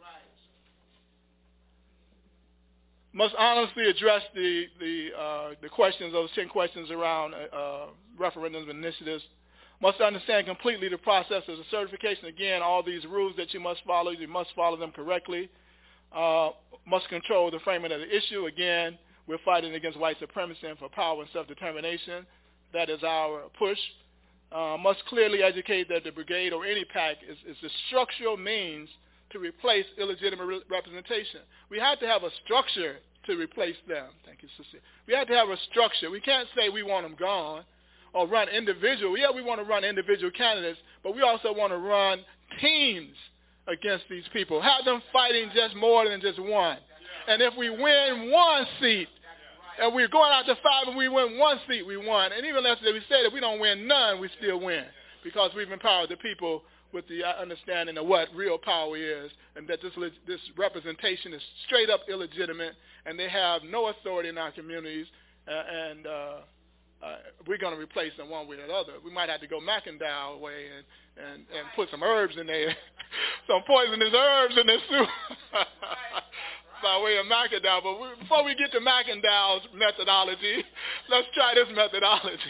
S7: Must honestly address the questions, those 10 questions around referendums and initiatives. Must understand completely the process of the certification. Again, all these rules that you must follow them correctly. Must control the framing of the issue. Again, we're fighting against white supremacy and for power and self-determination. That is our push. Must clearly educate that the brigade or any PAC is the structural means to replace illegitimate representation. We have to have a structure to replace them. Thank you, Cecilia. We have to have a structure. We can't say we want them gone or run individual. Yeah, we want to run individual candidates, but we also want to run teams against these people. Have them fighting just more than just one. And if we win one seat, and we're going out to 5 and we win one seat, we won. And even less than we say that we don't win none, we still win, because we've empowered the people with the understanding of what real power is, and that this representation is straight up illegitimate, and they have no authority in our communities, and we're going to replace them one way or the other. We might have to go McIndow way and put some herbs in there, some poisonous herbs in their soup by way of McIndow. But before we get to McIndow's methodology, let's try this methodology.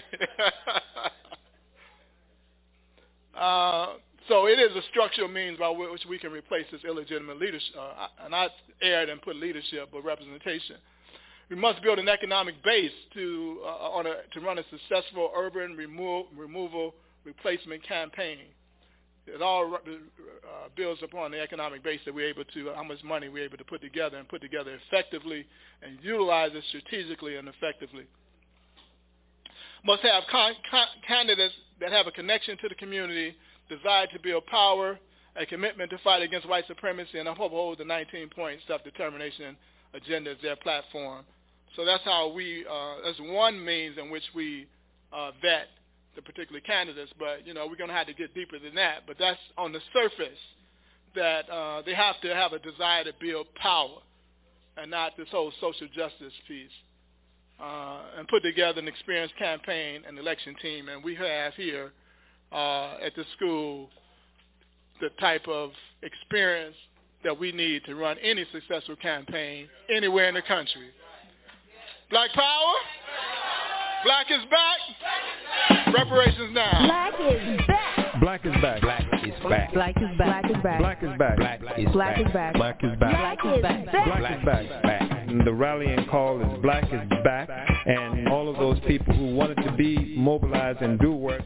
S7: So it is a structural means by which we can replace this illegitimate leadership, and I erred and put leadership, but representation. We must build an economic base to run a successful urban removal replacement campaign. It all builds upon the economic base that we're able to, how much money we're able to put together effectively and utilize it strategically and effectively. Must have candidates that have a connection to the community, desire to build power, a commitment to fight against white supremacy, and uphold the 19-point self-determination agenda as their platform. So that's how that's one means in which we vet the particular candidates, but, we're going to have to get deeper than that. But that's on the surface, that they have to have a desire to build power and not this whole social justice piece. And put together an experienced campaign and election team. And we have here at the school the type of experience that we need to run any successful campaign anywhere in the country. Black power. Black is back. Reparations now.
S1: Black is back.
S5: Black is back.
S3: Black is back.
S1: Black is back. Black is back.
S5: Black is back.
S3: Black is
S1: Black is
S3: back.
S1: back.
S5: Black is back.
S1: Black is back.
S5: Black is back. And the rallying call is Black is back. And all of those people who wanted to be mobilized and do work.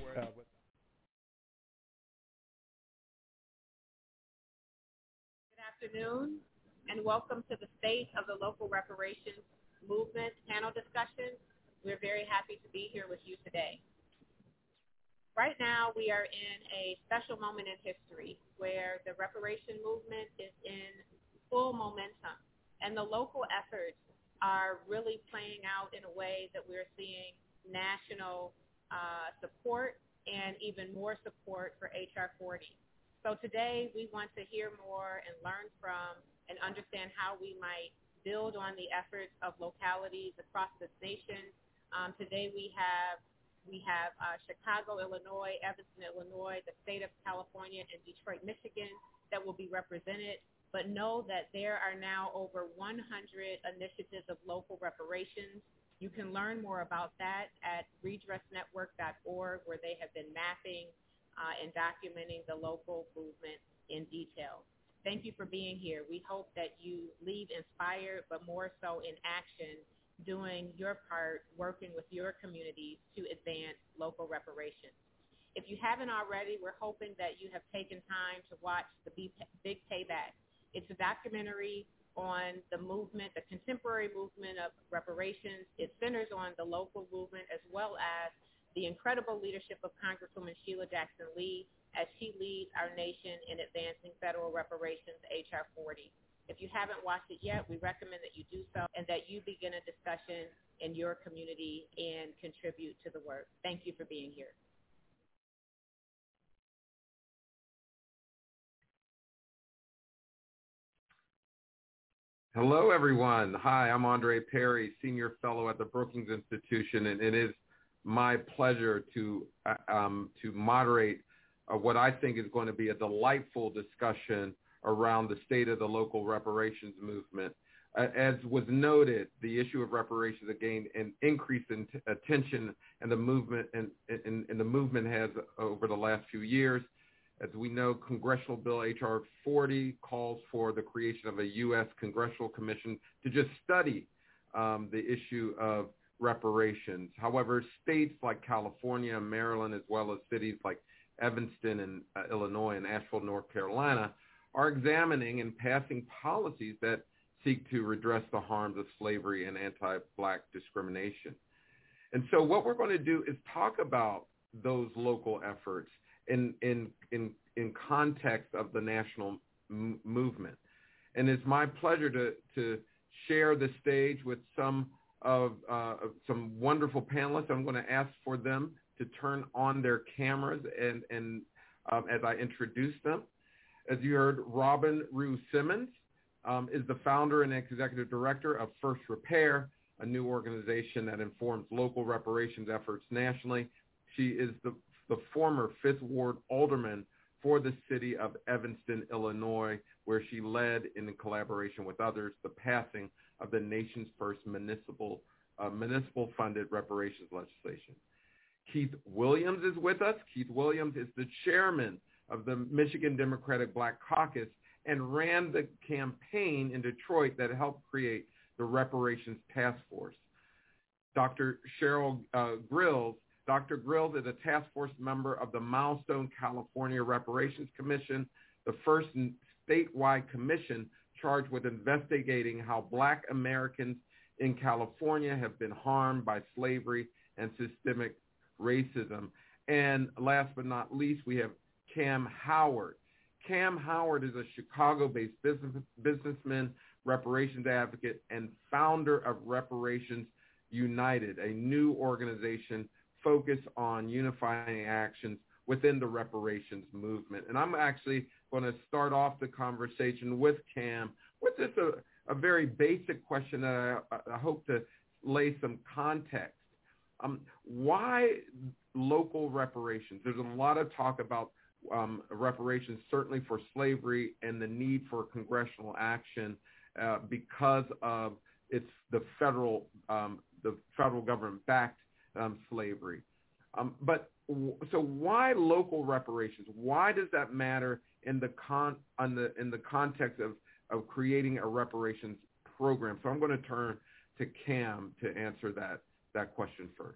S6: Good afternoon, and welcome to the State of the Local Reparations Movement panel discussion. We're very happy to be here with you today. Right now, we are in a special moment in history where the reparation movement is in full momentum, and the local efforts are really playing out in a way that we're seeing national support and even more support for H.R. 40. So today, we want to hear more and learn from and understand how we might build on the efforts of localities across this nation. Today we have Chicago, Illinois, Evanston, Illinois, the state of California, and Detroit, Michigan that will be represented. But know that there are now over 100 initiatives of local reparations. You can learn more about that at redressnetwork.org, where they have been mapping and documenting the local movement in detail. Thank you for being here. We hope that you leave inspired, but more so in action, doing your part, working with your communities to advance local reparations. If you haven't already, we're hoping that you have taken time to watch The Big Payback. It's a documentary on the movement, the contemporary movement of reparations. It centers on the local movement as well as the incredible leadership of Congresswoman Sheila Jackson Lee as she leads our nation in advancing federal reparations, H.R. 40. If you haven't watched it yet, we recommend that you do so and that you begin a discussion in your community and contribute to the work. Thank you for being here.
S8: Hello, everyone. Hi, I'm Andre Perry, Senior Fellow at the Brookings Institution, and it is my pleasure to moderate what I think is going to be a delightful discussion around the state of the local reparations movement. As was noted, the issue of reparations has gained an increase in attention, and the movement the movement has over the last few years. As we know, Congressional Bill H.R. 40 calls for the creation of a U.S. Congressional Commission to just study the issue of reparations. However, states like California, Maryland, as well as cities like Evanston in Illinois and Asheville, North Carolina, are examining and passing policies that seek to redress the harms of slavery and anti-Black discrimination. And so what we're going to do is talk about those local efforts in context of the national movement. And it's my pleasure to share the stage with some wonderful panelists. I'm going to ask for them to turn on their cameras and as I introduce them. As you heard, Robin Rue Simmons is the founder and executive director of First Repair, a new organization that informs local reparations efforts nationally. She is the former Fifth Ward alderman for the city of Evanston, Illinois, where she led, in collaboration with others, the passing of the nation's first municipal-funded reparations legislation. Keith Williams is with us. Keith Williams is the chairman of the Michigan Democratic Black Caucus and ran the campaign in Detroit that helped create the Reparations Task Force. Dr. Cheryl Grills. Dr. Grills is a task force member of the Milestone California Reparations Commission, the first statewide commission charged with investigating how Black Americans in California have been harmed by slavery and systemic racism. And last but not least, we have Cam Howard. Cam Howard is a Chicago-based businessman, reparations advocate, and founder of Reparations United, a new organization focused on unifying actions within the reparations movement. And I'm actually going to start off the conversation with Cam with just a very basic question that I hope to lay some context. Why local reparations? There's a lot of talk about reparations, certainly for slavery, and the need for congressional action because of the federal government-backed slavery. So why local reparations? Why does that matter in the context of creating a reparations program? So I'm going to turn to Cam to answer that question first.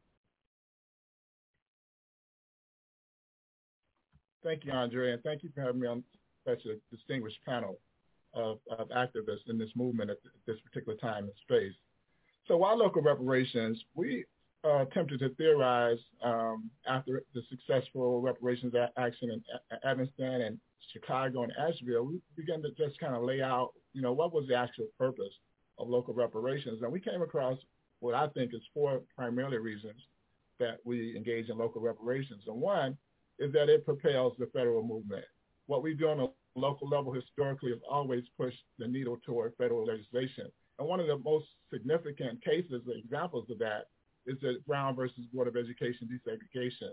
S7: Thank you, Andre, and thank you for having me on such a distinguished panel of activists in this movement at this particular time and space. So why local reparations? We attempted to theorize after the successful reparations action in Evanston and Chicago and Asheville. We began to just kind of lay out, what was the actual purpose of local reparations. And we came across what I think is four primarily reasons that we engage in local reparations. And one is that it propels the federal movement. What we do on a local level historically has always pushed the needle toward federal legislation. And one of the most significant cases, examples of that, is the Brown versus Board of Education desegregation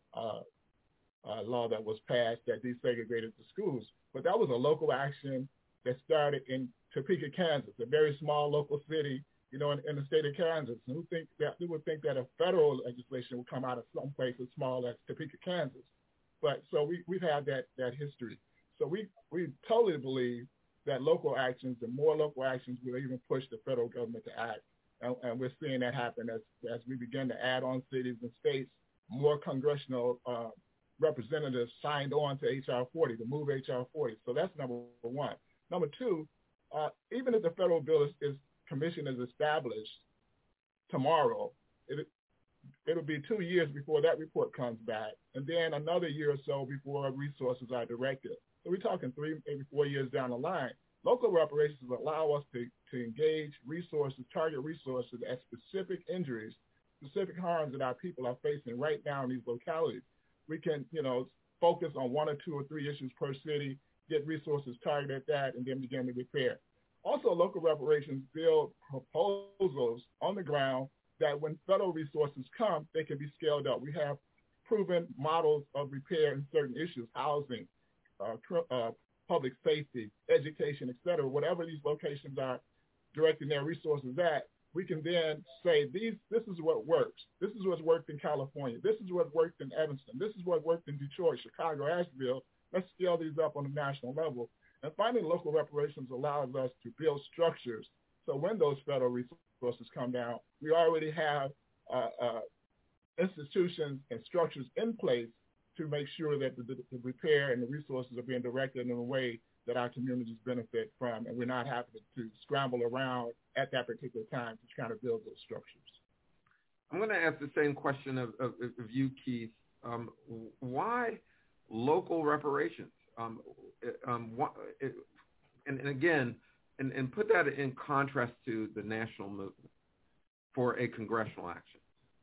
S7: law that was passed that desegregated the schools. But that was a local action that started in Topeka, Kansas, a very small local city, in the state of Kansas. And we would think that a federal legislation would come out of some place as small as Topeka, Kansas. But so we've had that history. So we totally believe that local actions and more local actions will even push the federal government to act. And we're seeing that happen as we begin to add on cities and states. More congressional representatives signed on to H.R. 40, to move H.R. 40. So that's number one. Number two, even if the federal bill commission is established tomorrow,
S9: it'll be 2 years before that report comes back, and then another year or so before resources are directed. So we're talking 3, maybe 4 years down the line. Local reparations allow us to engage resources, target resources at specific injuries, specific harms that our people are facing right now in these localities. We can, focus on 1 or 2 or 3 issues per city, get resources targeted at that, and then begin to repair. Also, local reparations build proposals on the ground that when federal resources come, they can be scaled up. We have proven models of repair in certain issues, housing, public safety, education, et cetera. Whatever these locations are directing their resources at, we can then say, this is what works. This is what's worked in California. This is what worked in Evanston. This is what worked in Detroit, Chicago, Asheville. Let's scale these up on a national level. And finally, local reparations allows us to build structures. So when those federal resources come down, we already have institutions and structures in place to make sure that the repair and the resources are being directed in a way that our communities benefit from, and we're not having to scramble around at that particular time to try to build those structures.
S8: I'm going to ask the same question of you, Keith. Why local reparations? And again, and put that in contrast to the national movement for a congressional action.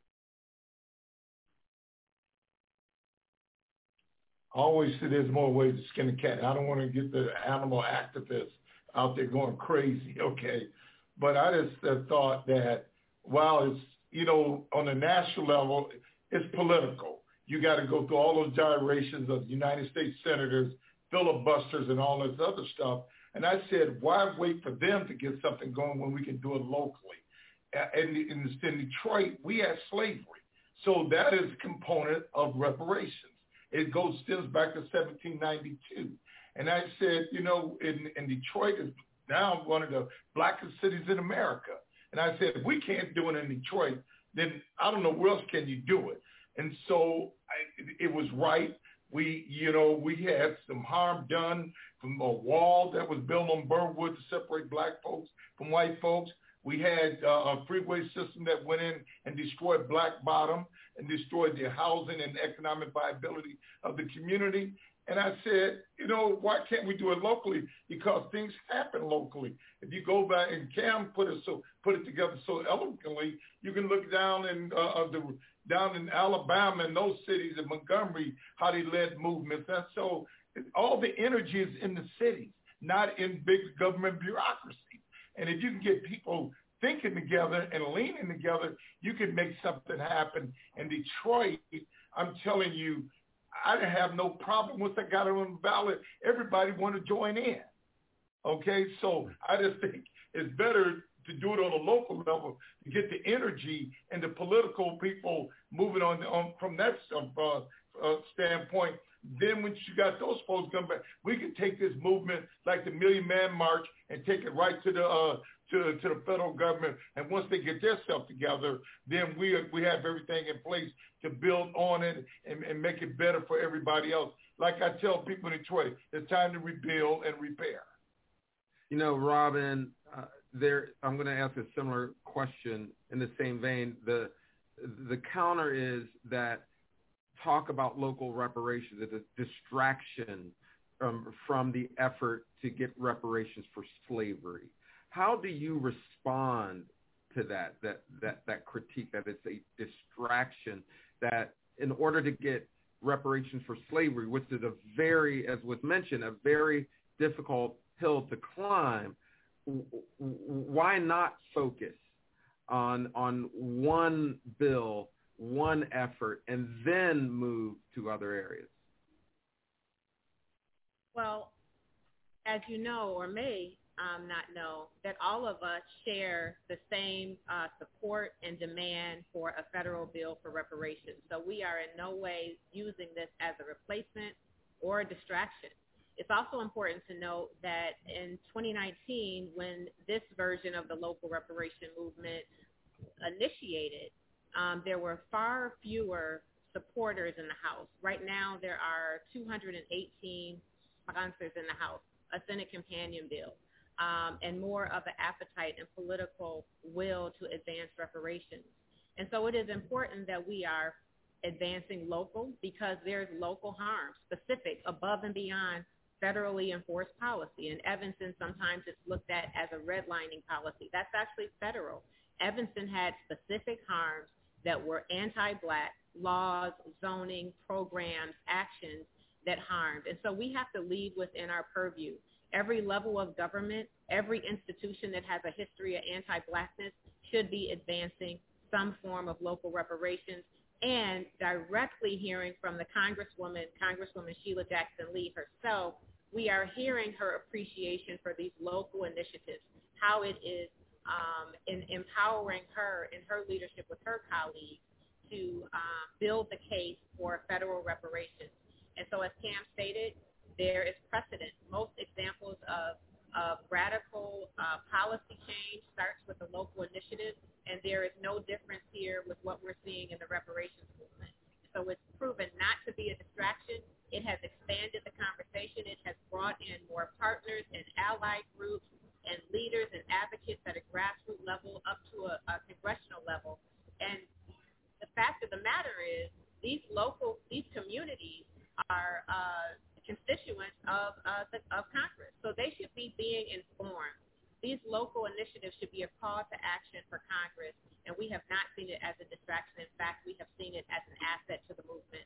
S10: I always say there's more ways to skin a cat. I don't want to get the animal activists out there going crazy, okay? But I just thought that while it's, on a national level, it's political. You got to go through all those gyrations of United States senators, filibusters, and all this other stuff. And I said, why wait for them to get something going when we can do it locally? In Detroit, we had slavery. So that is a component of reparations. It stems back to 1792. And I said, in Detroit is now one of the blackest cities in America. And I said, if we can't do it in Detroit, then I don't know where else can you do it. And so it was right. We had some harm done from a wall that was built on Burwood to separate black folks from white folks. We had a freeway system that went in and destroyed Black Bottom and destroyed the housing and economic viability of the community. And I said, why can't we do it locally? Because things happen locally. If you go back, and Cam put it together so eloquently, you can look down in Alabama and those cities, in Montgomery, how they led movements. And so all the energy is in the cities, not in big government bureaucracy. And if you can get people thinking together and leaning together, you can make something happen. In Detroit, I'm telling you, I didn't have no problem once I got it on the ballot. Everybody wanted to join in. Okay, so I just think it's better to do it on a local level to get the energy and the political people moving on from that standpoint. Then once you got those folks come back, we can take this movement like the Million Man March and take it right to the federal government. And once they get their stuff together, then we have everything in place to build on it and make it better for everybody else. Like I tell people in Detroit, it's time to rebuild and repair.
S8: Robin, I'm going to ask a similar question in the same vein. The counter is that talk about local reparations as a distraction from the effort to get reparations for slavery. How do you respond to that critique that it's a distraction, that in order to get reparations for slavery, which is as was mentioned, a very difficult hill to climb, why not focus on one bill, one effort, and then move to other areas?
S6: Well, as you know, or may not know, that all of us share the same support and demand for a federal bill for reparations. So we are in no way using this as a replacement or a distraction. It's also important to note that in 2019, when this version of the local reparation movement initiated, there were far fewer supporters in the House. Right now, there are 218 sponsors in the House, a Senate companion bill, and more of an appetite and political will to advance reparations. And so it is important that we are advancing local because there's local harm, specific, above and beyond federally enforced policy. In Evanston, sometimes it's looked at as a redlining policy. That's actually federal. Evanston had specific harms that were anti-Black laws, zoning, programs, actions that harmed. And so we have to lead within our purview. Every level of government, every institution that has a history of anti-Blackness should be advancing some form of local reparations, and directly hearing from the Congresswoman Sheila Jackson Lee herself, we are hearing her appreciation for these local initiatives, how it is in empowering her in her leadership with her colleagues to build the case for federal reparations. And so as Cam stated, there is precedent. Most examples of radical policy change starts with a local initiative, and there is no difference here with what we're seeing in the reparations movement. So it's proven not to be a distraction. It has expanded the conversation. It has brought in more partners and allied groups and leaders and advocates at a grassroots level up to a congressional level. And the fact of the matter is these communities are constituents of Congress. So they should be being informed. These local initiatives should be a call to action for Congress, and we have not seen it as a distraction. In fact, we have seen it as an asset to the movement.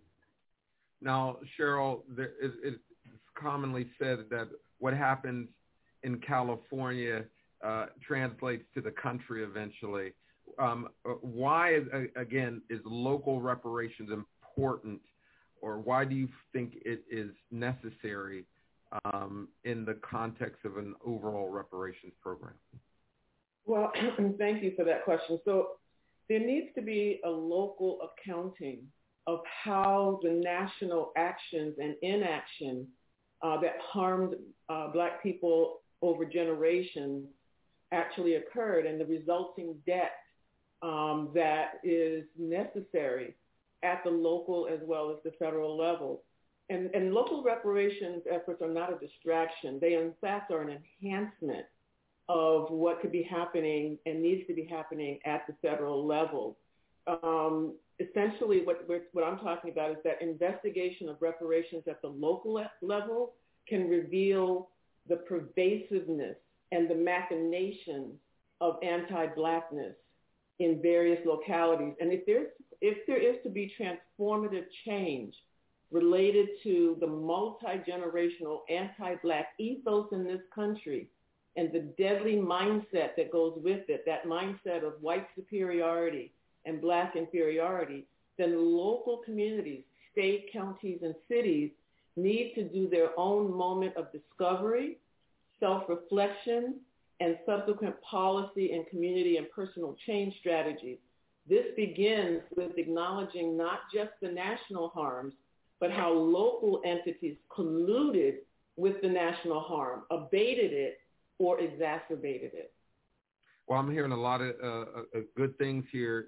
S8: Now, Cheryl, it's commonly said that what happens in California translates to the country eventually. Why, again, is local reparations important, or why do you think it is necessary in the context of an overall reparations program?
S11: Well, thank you for that question. So there needs to be a local accounting of how the national actions and inaction that harmed Black people over generations actually occurred, and the resulting debt that is necessary at the local as well as the federal level. And local reparations efforts are not a distraction. They, in fact, are an enhancement of what could be happening and needs to be happening at the federal level. Essentially, what I'm talking about is that investigation of reparations at the local level can reveal the pervasiveness and the machinations of anti-Blackness in various localities. And if there is to be transformative change related to the multi-generational anti-Black ethos in this country and the deadly mindset that goes with it, that mindset of white superiority and Black inferiority, then local communities, state, counties, and cities need to do their own moment of discovery, self-reflection, and subsequent policy and community and personal change strategies. This begins with acknowledging not just the national harms, but how local entities colluded with the national harm, abated it, or exacerbated it.
S8: Well, I'm hearing a lot of good things here.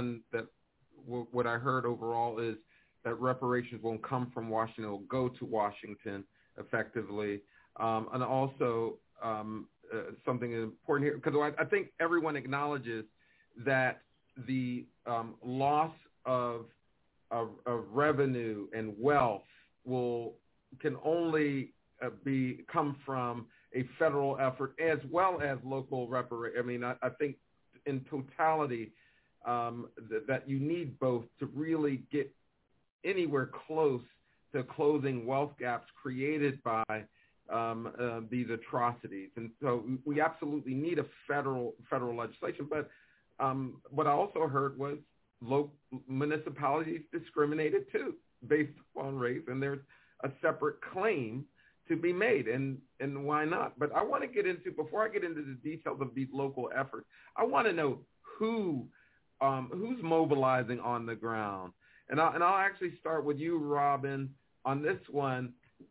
S8: What I heard overall is that reparations won't come from Washington, it'll go to Washington effectively. And also something important here, because I think everyone acknowledges that the loss of revenue and wealth can only come from a federal effort as well as local reparation. I mean, I think in totality that you need both to really get anywhere close to closing wealth gaps created by these atrocities. And so we absolutely need a federal legislation. But what I also heard was local municipalities discriminated too based on race, and there's a separate claim to be made, and why not? But I want to get into, before I get into the details of these local efforts, I want to know who's mobilizing on the ground. And I'll actually start with you, Robin, on this one.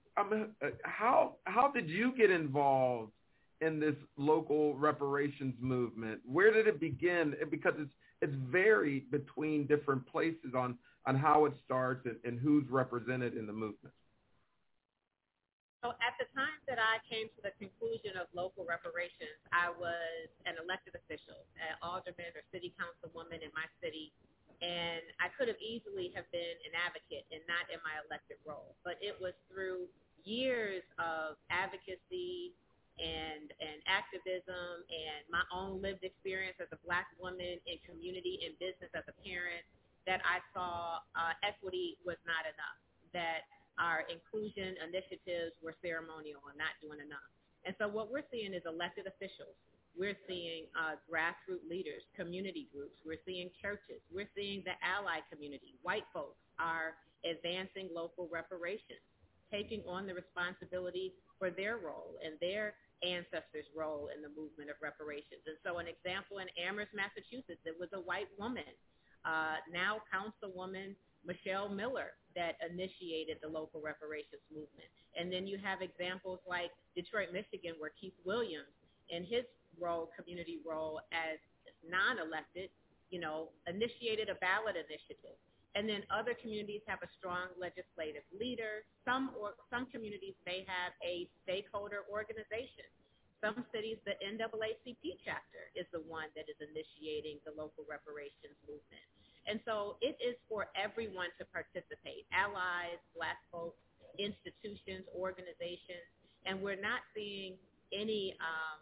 S8: How did you get involved in this local reparations movement? Where did it begin? Because it's varied between different places on how it starts and who's represented in the movement.
S6: So at the time that I came to the conclusion of local reparations, I was an elected official, an alderman or city councilwoman in my city, and I could have easily have been an advocate and not in my elected role. But it was through years of advocacy and activism and my own lived experience as a Black woman in community and business as a parent that I saw equity was not enough, that our inclusion initiatives were ceremonial and not doing enough. And so what we're seeing is elected officials. We're seeing grassroots leaders, community groups. We're seeing churches. We're seeing the ally community. White folks are advancing local reparations, taking on the responsibility for their role and their ancestors' role in the movement of reparations. And so an example in Amherst, Massachusetts, it was a white woman, now Councilwoman Michelle Miller, that initiated the local reparations movement. And then you have examples like Detroit, Michigan, where Keith Williams, in his role, community role as non-elected, initiated a ballot initiative. And then other communities have a strong legislative leader. Some communities may have a stakeholder organization. Some cities, the NAACP chapter is the one that is initiating the local reparations movement. And so it is for everyone to participate, allies, Black folks, institutions, organizations, and we're not seeing any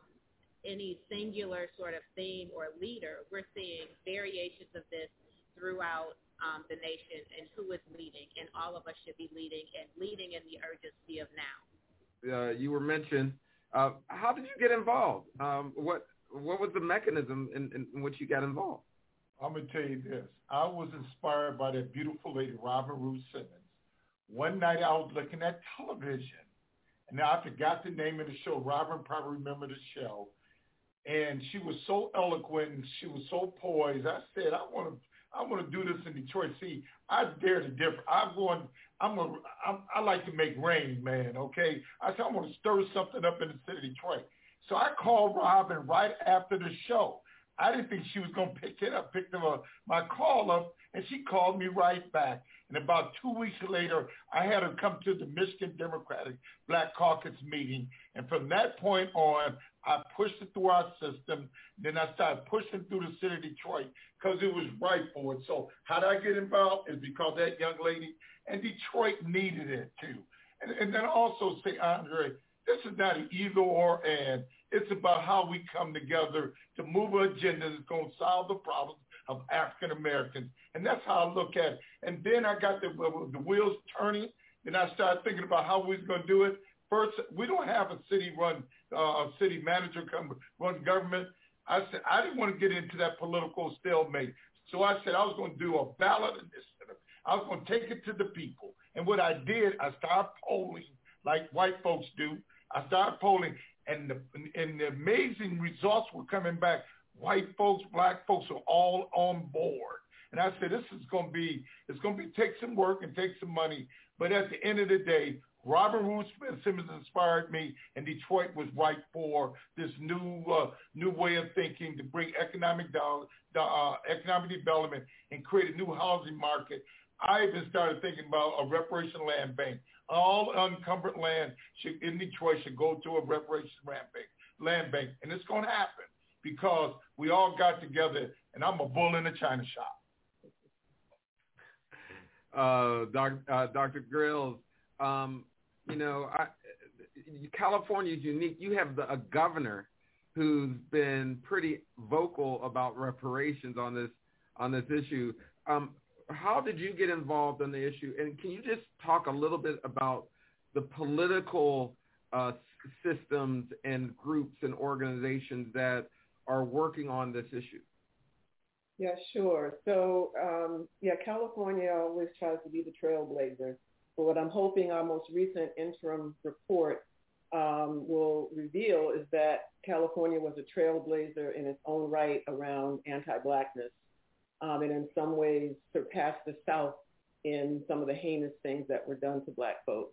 S6: singular sort of theme or leader. We're seeing variations of this throughout the nation and who is leading, and all of us should be leading and leading in the urgency of now.
S8: You were mentioned. How did you get involved? What was the mechanism in which you got involved?
S10: I'm going to tell you this. I was inspired by that beautiful lady, Robin Ruth Simmons. One night I was looking at television, and I forgot the name of the show. Robin probably remember the show. And she was so eloquent, and she was so poised. I said, I want to do this in Detroit. See, I dare to differ. I like to make rain, man, okay? I said, I want to stir something up in the city of Detroit. So I called Robin right after the show. I didn't think she was going to picked my call up, and she called me right back. And about 2 weeks later, I had her come to the Michigan Democratic Black Caucus meeting. And from that point on, I pushed it through our system. Then I started pushing through the city of Detroit because it was right for it. So how did I get involved? Is because that young lady, and Detroit needed it too. And then also say, Andre, this is not an either or and. It's about how we come together to move an agenda that's going to solve the problems of African Americans. And that's how I look at it. And then I got the wheels turning. Then I started thinking about how we was going to do it. First, we don't have a city manager run government. I said, I didn't want to get into that political stalemate. So I said I was going to do a ballot initiative. I was going to take it to the people. And what I did, I started polling like white folks do. I started polling. And the amazing results were coming back. White folks, Black folks are all on board. And I said, it's going to take some work and take some money. But at the end of the day, Robin Ruth Simmons inspired me, and Detroit was right for this new way of thinking to bring economic development and create a new housing market. I even started thinking about a reparation land bank. All unencumbered land in Detroit should go to a reparation land bank. And it's going to happen because we all got together, and I'm a bull in a china shop.
S8: Dr. Grills, California is unique. You have a governor who's been pretty vocal about reparations on this issue. How did you get involved in the issue? And can you just talk a little bit about the political systems and groups and organizations that are working on this issue?
S11: Yeah, sure. So, California always tries to be the trailblazer. But what I'm hoping our most recent interim report will reveal is that California was a trailblazer in its own right around anti-Blackness. And in some ways surpassed the South in some of the heinous things that were done to Black folks.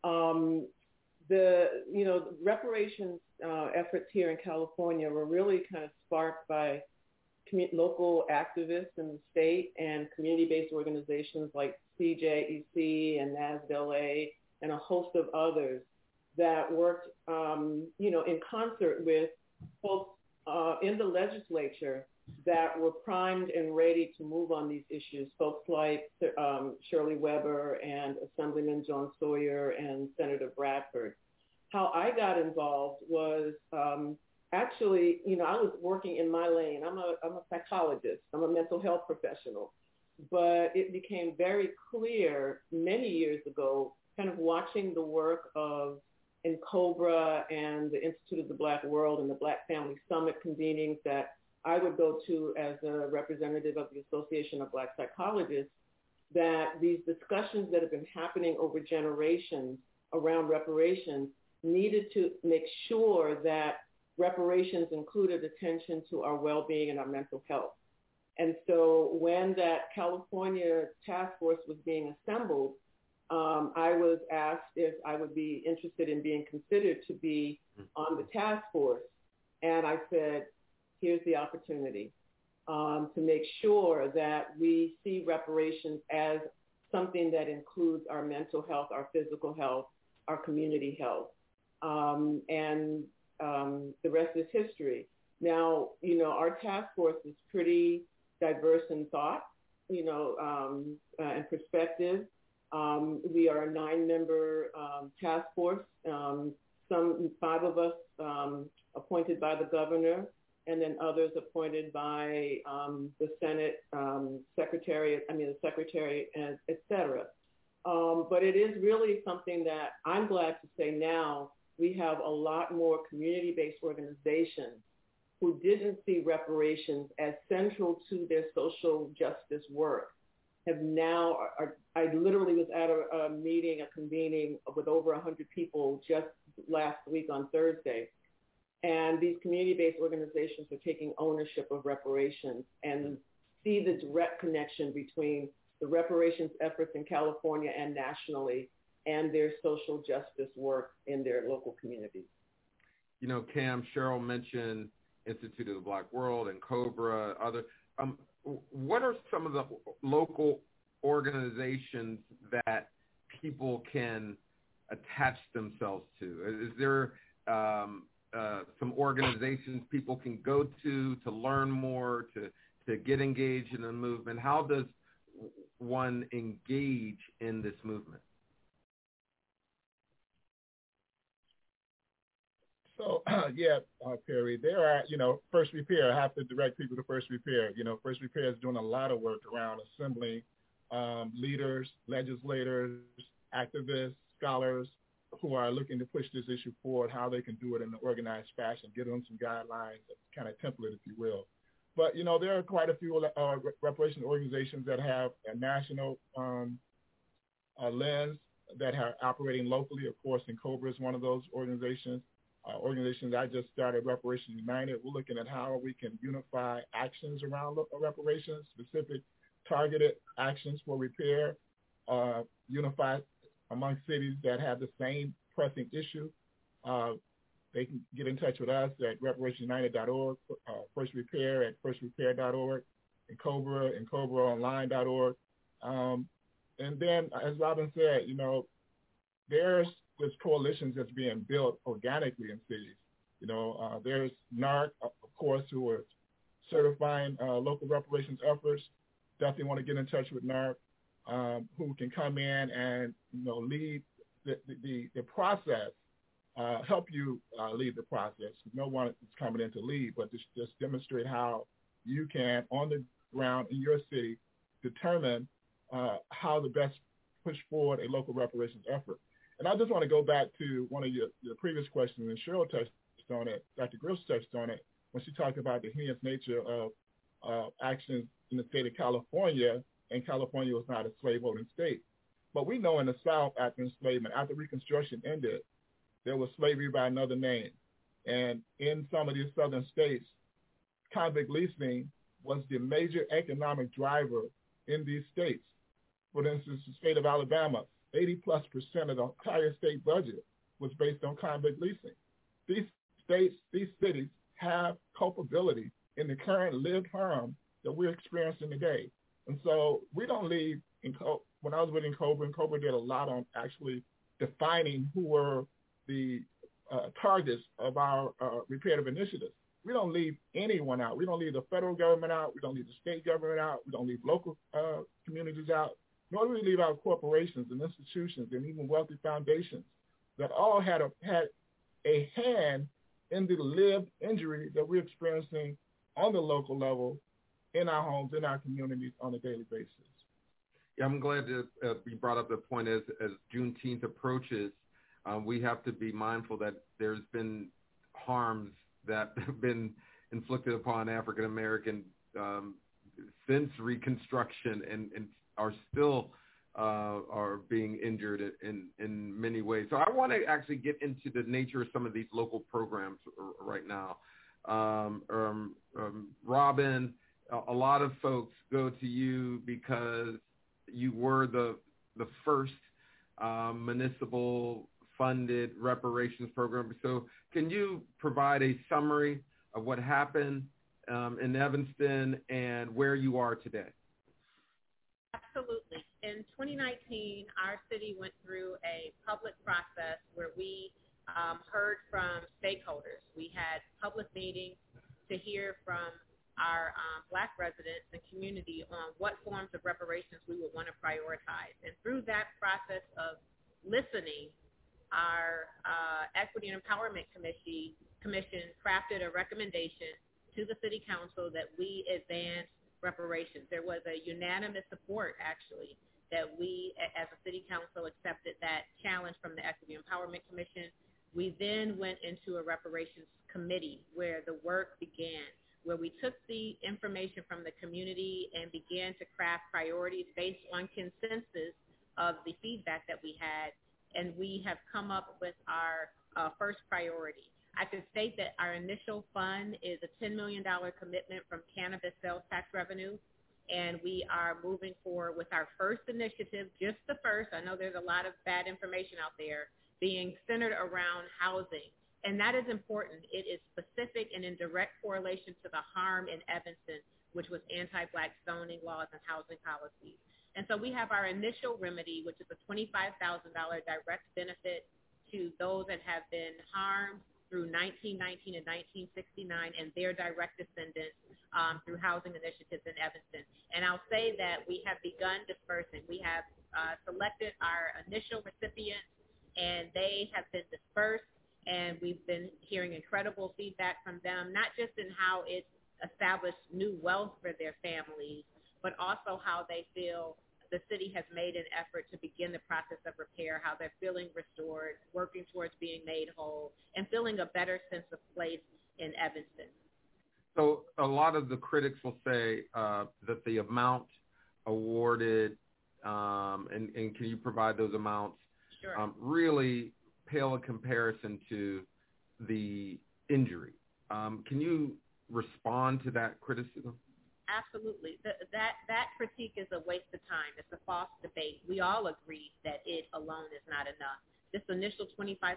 S11: The reparations efforts here in California were really kind of sparked by local activists in the state and community-based organizations like CJEC and NASDLA and a host of others that worked, in concert with folks in the legislature that were primed and ready to move on these issues, folks like Shirley Weber and Assemblyman John Sawyer and Senator Bradford. How I got involved was actually, I was working in my lane. I'm a psychologist. I'm a mental health professional. But it became very clear many years ago, kind of watching the work of NCOBRA and the Institute of the Black World and the Black Family Summit convenings that I would go to as a representative of the Association of Black Psychologists, that these discussions that have been happening over generations around reparations needed to make sure that reparations included attention to our well-being and our mental health. And so when that California task force was being assembled, I was asked if I would be interested in being considered to be on the task force. And I said, here's the opportunity to make sure that we see reparations as something that includes our mental health, our physical health, our community health. And the rest is history. Now, our task force is pretty diverse in thought, and perspective. We are a 9-member task force, 5 of us appointed by the governor, and then others appointed by the Senate the secretary, and et cetera. But it is really something that I'm glad to say now we have a lot more community-based organizations who didn't see reparations as central to their social justice work have now, I literally was at a meeting, a convening with over 100 people just last week on Thursday. And these community-based organizations are taking ownership of reparations and see the direct connection between the reparations efforts in California and nationally and their social justice work in their local communities.
S8: Cam, Cheryl mentioned Institute of the Black World and COBRA, other. What are some of the local organizations that people can attach themselves to? Is there some organizations people can go to learn more, to get engaged in the movement? How does one engage in this movement?
S9: So, Perry, there are, First Repair. I have to direct people to First Repair. First Repair is doing a lot of work around assembling leaders, legislators, activists, scholars who are looking to push this issue forward, how they can do it in an organized fashion, give them some guidelines, kind of template, if you will. But, there are quite a few reparation organizations that have a national lens that are operating locally. Of course, NCOBRA is one of those organizations. Organizations I just started, Reparations United. We're looking at how we can unify actions around reparations, specific targeted actions for repair, unified among cities that have the same pressing issue. They can get in touch with us at reparationsunited.org, First Repair at firstrepair.org, and COBRAonline.org. And then, as Robin said, there's coalitions that's being built organically in cities. There's NARC, of course, who are certifying local reparations efforts. Definitely want to get in touch with NARC, who can come in and lead the process, help you lead the process. No one is coming in to lead, but just demonstrate how you can, on the ground in your city, determine how to best push forward a local reparations effort. And I just want to go back to one of your previous questions, and Cheryl touched on it, Dr. Gross touched on it, when she talked about the heinous nature of actions in the state of California, and California was not a slave-holding state. But we know in the South, after enslavement, after Reconstruction ended, there was slavery by another name. And in some of these southern states, convict leasing was the major economic driver in these states. For instance, the state of Alabama, 80+% of the entire state budget was based on convict leasing. These states, these cities have culpability in the current lived harm that we're experiencing today. And so we don't leave, when I was with NCOBRA did a lot on actually defining who were the targets of our reparative initiatives. We don't leave anyone out. We don't leave the federal government out. We don't leave the state government out. We don't leave local communities out. Nor do we leave out corporations and institutions and even wealthy foundations that all had a hand in the lived injury that we're experiencing on the local level, in our homes, in our communities on a daily basis.
S8: Yeah, I'm glad that you brought up the point as Juneteenth approaches. We have to be mindful that there's been harms that have been inflicted upon African American since Reconstruction and are still are being injured in many ways. So I want to actually get into the nature of some of these local programs right now. Robin, a lot of folks go to you because you were the first municipal funded reparations program. So can you provide a summary of what happened in Evanston and where you are today?
S6: Absolutely. In 2019, our city went through a public process where we heard from stakeholders. We had public meetings to hear from our Black residents and community on what forms of reparations we would want to prioritize. And through that process of listening, our Equity and Empowerment Commission crafted a recommendation to the City Council that we advance reparations. There was a unanimous support, actually, that we as a City Council accepted that challenge from the Equity and Empowerment Commission. We then went into a reparations committee where the work began, where we took the information from the community and began to craft priorities based on consensus of the feedback that we had, and we have come up with our first priority. I can state that our initial fund is a $10 million commitment from cannabis sales tax revenue, and we are moving forward with our first initiative, just the first. I know there's a lot of bad information out there, being centered around housing. And that is important. It is specific and in direct correlation to the harm in Evanston, which was anti-Black zoning laws and housing policies. And so we have our initial remedy, which is a $25,000 direct benefit to those that have been harmed through 1919 and 1969 and their direct descendants through housing initiatives in Evanston. And I'll say that we have begun dispersing. We have selected our initial recipients, and they have been dispersed. And we've been hearing incredible feedback from them, not just in how it's established new wealth for their families, but also how they feel the city has made an effort to begin the process of repair, how they're feeling restored, working towards being made whole, and feeling a better sense of place in Evanston.
S8: So a lot of the critics will say that the amount awarded, and can you provide those amounts,
S6: sure.
S8: Really pale in comparison to the injury. Can you respond to that criticism?
S6: Absolutely. That critique is a waste of time. It's a false debate. We all agree that it alone is not enough. This initial $25,000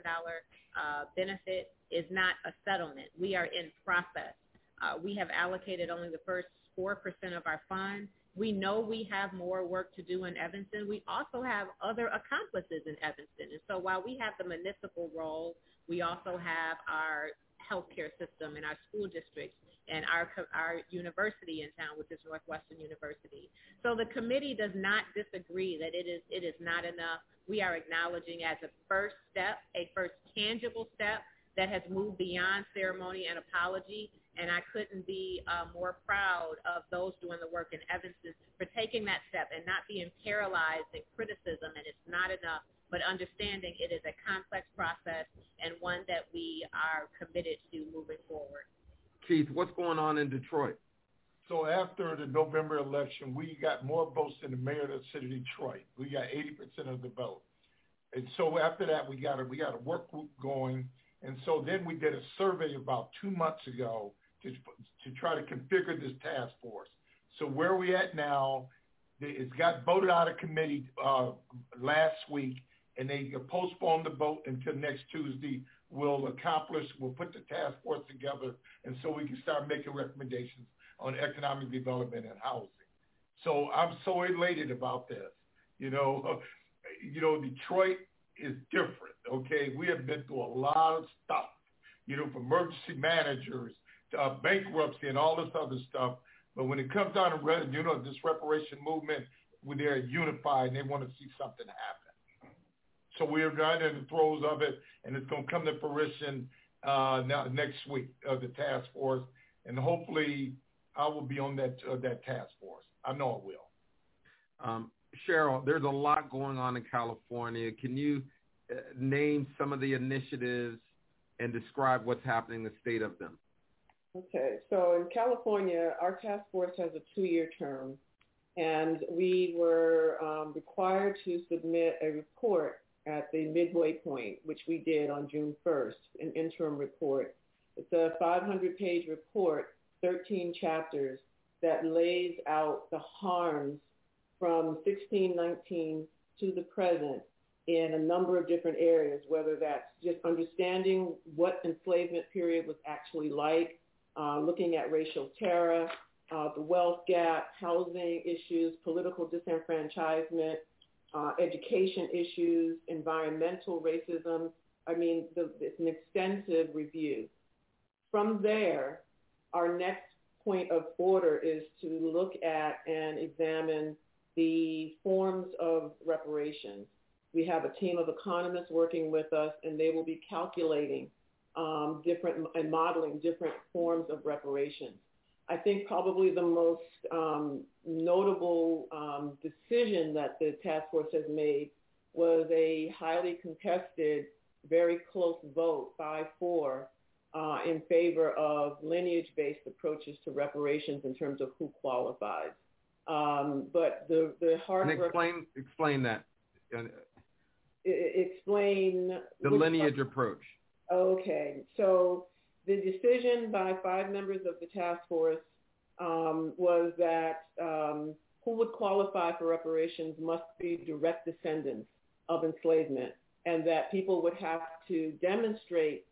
S6: benefit is not a settlement. We are in process. We have allocated only the first 4% of our fund. We know we have more work to do in Evanston. We also have other accomplices in Evanston. And so while we have the municipal role, we also have our healthcare system and our school districts and our university in town, which is Northwestern University. So the committee does not disagree that it is not enough. We are acknowledging as a first step, a first tangible step that has moved beyond ceremony and apology. And I couldn't be more proud of those doing the work in Evanston for taking that step and not being paralyzed in criticism and it's not enough, but understanding it is a complex process and one that we are committed to moving forward.
S8: Keith, what's going on in Detroit?
S10: So after the November election, we got more votes than the mayor of the city of Detroit. We got 80% of the vote. And so after that, we got a work group going. And so then we did a survey about 2 months ago to try to configure this task force. So where we at now, it's got voted out of committee last week, and they postponed the vote until next Tuesday. We'll put the task force together, and so we can start making recommendations on economic development and housing. So I'm so elated about this. Detroit is different. Okay, we have been through a lot of stuff, from emergency managers to bankruptcy and all this other stuff. But when it comes down to, this reparation movement, they're unified and they want to see something happen. So we're right in the throes of it, and it's going to come to fruition next week, the task force, and hopefully I will be on that task force. I know I will.
S8: Cheryl, there's a lot going on in California. Can you name some of the initiatives and describe what's happening in the state of them?
S11: Okay, so in California, our task force has a 2-year term, and we were required to submit a report at the midway point, which we did on June 1st, an interim report. It's a 500-page report, 13 chapters, that lays out the harms from 1619 to the present in a number of different areas, whether that's just understanding what enslavement period was actually like, looking at racial terror, the wealth gap, housing issues, political disenfranchisement, education issues, environmental racism. I mean, it's an extensive review. From there, our next point of order is to look at and examine the forms of reparations. We have a team of economists working with us, and they will be calculating different and modeling different forms of reparations. I think probably the most notable decision that the task force has made was a highly contested, very close vote, 5-4, in favor of lineage-based approaches to reparations in terms of who qualifies. But the hard work...
S8: Explain that.
S11: Explain...
S8: The lineage approach.
S11: Okay. So the decision by 5 members of the task force was that who would qualify for reparations must be direct descendants of enslavement, and that people would have to demonstrate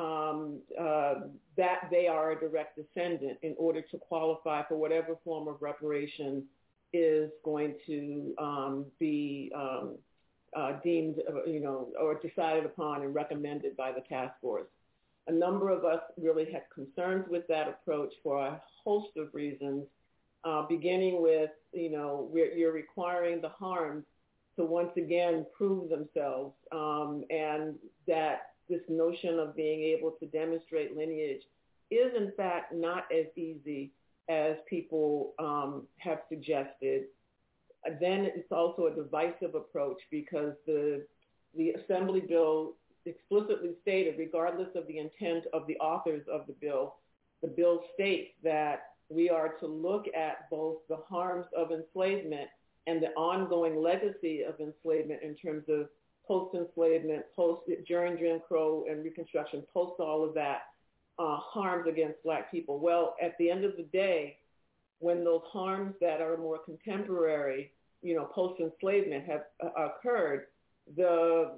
S11: that they are a direct descendant in order to qualify for whatever form of reparation is going to be deemed, or decided upon and recommended by the task force. A number of us really had concerns with that approach for a host of reasons, beginning with, you're requiring the harms to once again prove themselves, and that this notion of being able to demonstrate lineage is in fact not as easy as people have suggested. Then it's also a divisive approach because the Assembly bill explicitly stated, regardless of the intent of the authors of the bill states that we are to look at both the harms of enslavement and the ongoing legacy of enslavement in terms of post-enslavement, during Jim Crow and Reconstruction, post all of that, harms against Black people. Well, at the end of the day, when those harms that are more contemporary, post-enslavement have occurred, the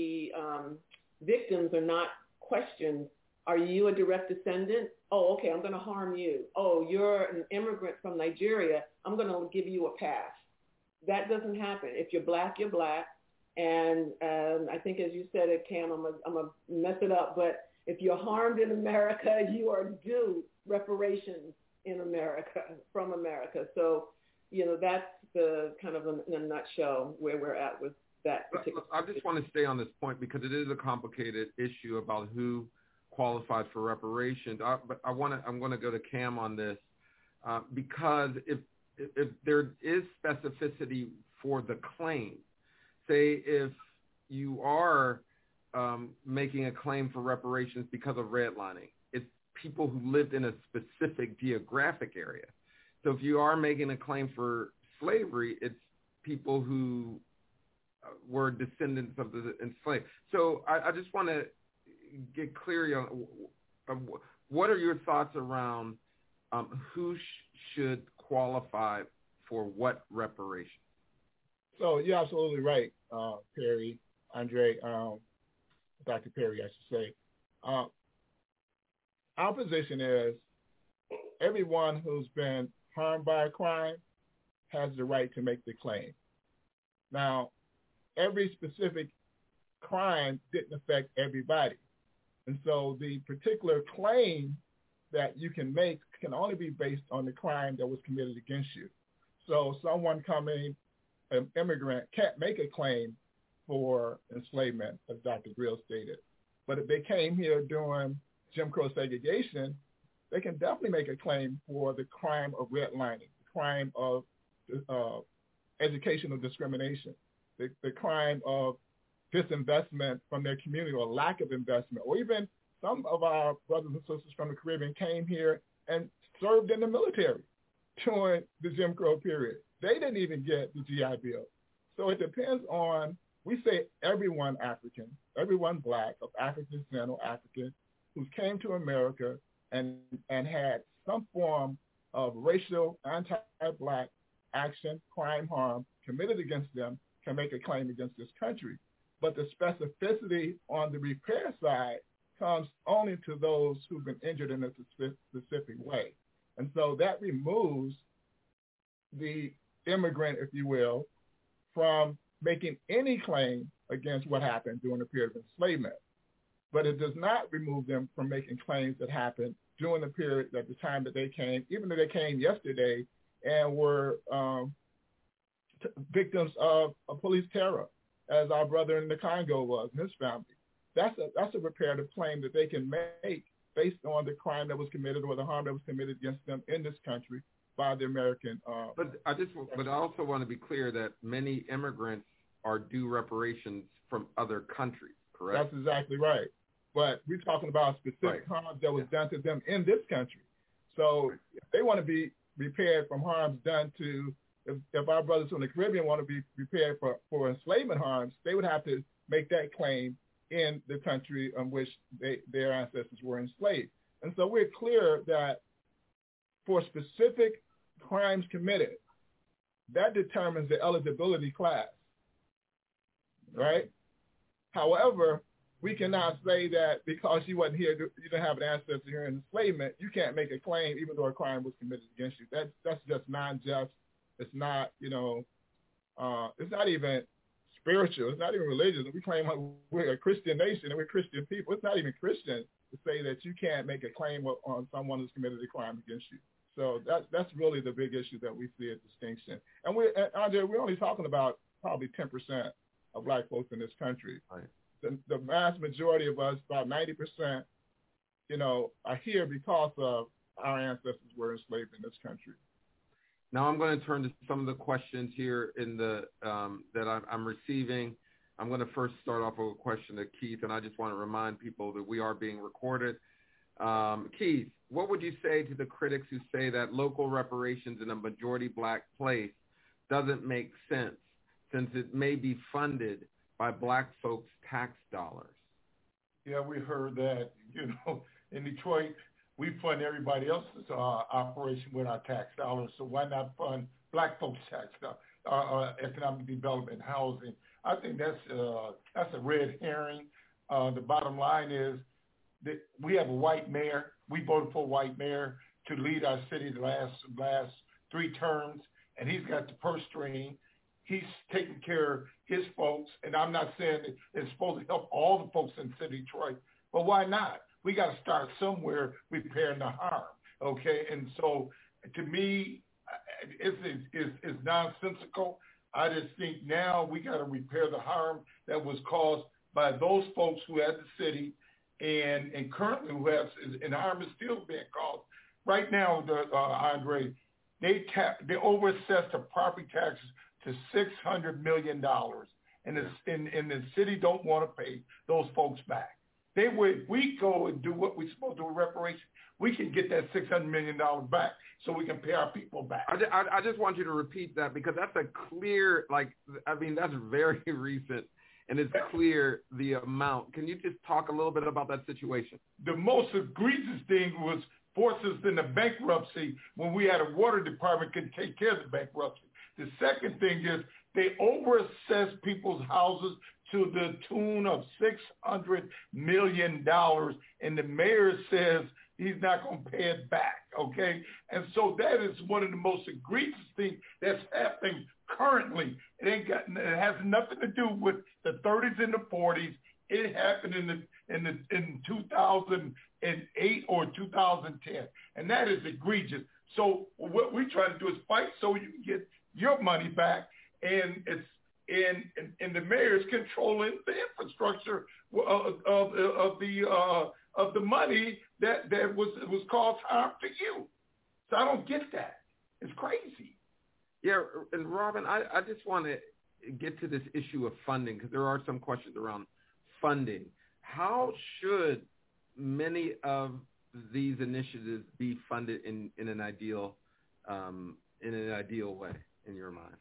S11: victims are not questioned. Are you a direct descendant? Oh, okay, I'm going to harm you. Oh, you're an immigrant from Nigeria. I'm going to give you a pass. That doesn't happen. If you're Black, you're Black. And I think, as you said it, Cam, I'm going to mess it up, but if you're harmed in America, you are due reparations in America, from America. So, that's the kind of in a nutshell where we're at with that particular.
S8: I just want to stay on this point because it is a complicated issue about who qualifies for reparations. But I'm going to go to Cam on this because if there is specificity for the claim, say if you are making a claim for reparations because of redlining, it's people who lived in a specific geographic area. So if you are making a claim for slavery, it's people who were descendants of the enslaved. So I just want to get clear on what are your thoughts around who should qualify for what reparations?
S9: So you're absolutely right, Perry, Andre, Dr. Perry, I should say. Our position is everyone who's been harmed by a crime has the right to make the claim. Now, every specific crime didn't affect everybody. And so the particular claim that you can make can only be based on the crime that was committed against you. So someone coming, an immigrant, can't make a claim for enslavement, as Dr. Grill stated. But if they came here during Jim Crow segregation, they can definitely make a claim for the crime of redlining, the crime of educational discrimination, the crime of disinvestment from their community or lack of investment, or even some of our brothers and sisters from the Caribbean came here and served in the military during the Jim Crow period. They didn't even get the GI Bill. So it depends on, we say everyone African, everyone Black, of African descent or African, who came to America and had some form of racial, anti-Black action, crime, harm committed against them, can make a claim against this country. But the specificity on the repair side comes only to those who've been injured in a specific way. And so that removes the immigrant, if you will, from making any claim against what happened during the period of enslavement. But it does not remove them from making claims that happened during the period, at the time that they came, even though they came yesterday and were victims of police terror, as our brother in the Congo was and his family. That's a reparative claim that they can make based on the crime that was committed or the harm that was committed against them in this country by the American.
S8: But I also want to be clear that many immigrants are due reparations from other countries, correct?
S9: That's exactly right. But we're talking about specific harm that was done to them in this country. So if they want to be repaired from harms done to, if our brothers from the Caribbean want to be repaired for enslavement harms, they would have to make that claim in the country in which their ancestors were enslaved. And so we're clear that for specific crimes committed, that determines the eligibility class, right? However, we cannot say that because you wasn't here, you didn't have an ancestor here in enslavement, you can't make a claim even though a crime was committed against you. That's just non-just. It's not, it's not even spiritual. It's not even religious. We claim we're a Christian nation and we're Christian people. It's not even Christian to say that you can't make a claim on someone who's committed a crime against you. So that's really the big issue that we see as distinction. And Andre, we're only talking about probably 10% of Black folks in this country.
S8: Right.
S9: The vast majority of us, about 90%, are here because of our ancestors were enslaved in this country.
S8: Now I'm going to turn to some of the questions here in the that I'm receiving. I'm going to first start off with a question to Keith, and I just want to remind people that we are being recorded. Keith, what would you say to the critics who say that local reparations in a majority Black place doesn't make sense since it may be funded by Black folks' tax dollars?
S10: Yeah, we heard that. In Detroit, we fund everybody else's operation with our tax dollars, so why not fund Black folks' tax dollars, economic development, housing? I think that's a red herring. The bottom line is that we have a white mayor. We voted for a white mayor to lead our city the last 3 terms, and he's got the purse string. He's taking care of his folks, and I'm not saying it's supposed to help all the folks in the city of Detroit, but why not? We got to start somewhere repairing the harm, okay? And so, to me, it's nonsensical. I just think now we got to repair the harm that was caused by those folks who had the city and currently who have, and harm is still being caused. Right now, Andre, they overassessed the property taxes to $600 million, and the city don't want to pay those folks back. If we go and do what we're supposed to do with reparations, we can get that $600 million back so we can pay our people back.
S8: I just want you to repeat that because that's a clear, that's very recent, and it's clear the amount. Can you just talk a little bit about that situation?
S10: The most egregious thing was forces in the bankruptcy when we had a water department could take care of the bankruptcy. The second thing is they overassessed people's houses to the tune of $600 million, and the mayor says he's not going to pay it back, okay? And so that is one of the most egregious things that's happening currently. It has nothing to do with the 30s and the 40s. It happened in 2008 or 2010, and that is egregious. So what we try to do is fight so you can get your money back, and the mayor is controlling the infrastructure of the money that was caused harm to you. So I don't get that. It's crazy.
S8: Yeah, and Robin, I just want to get to this issue of funding because there are some questions around funding. How should many of these initiatives be funded in an ideal way in your mind?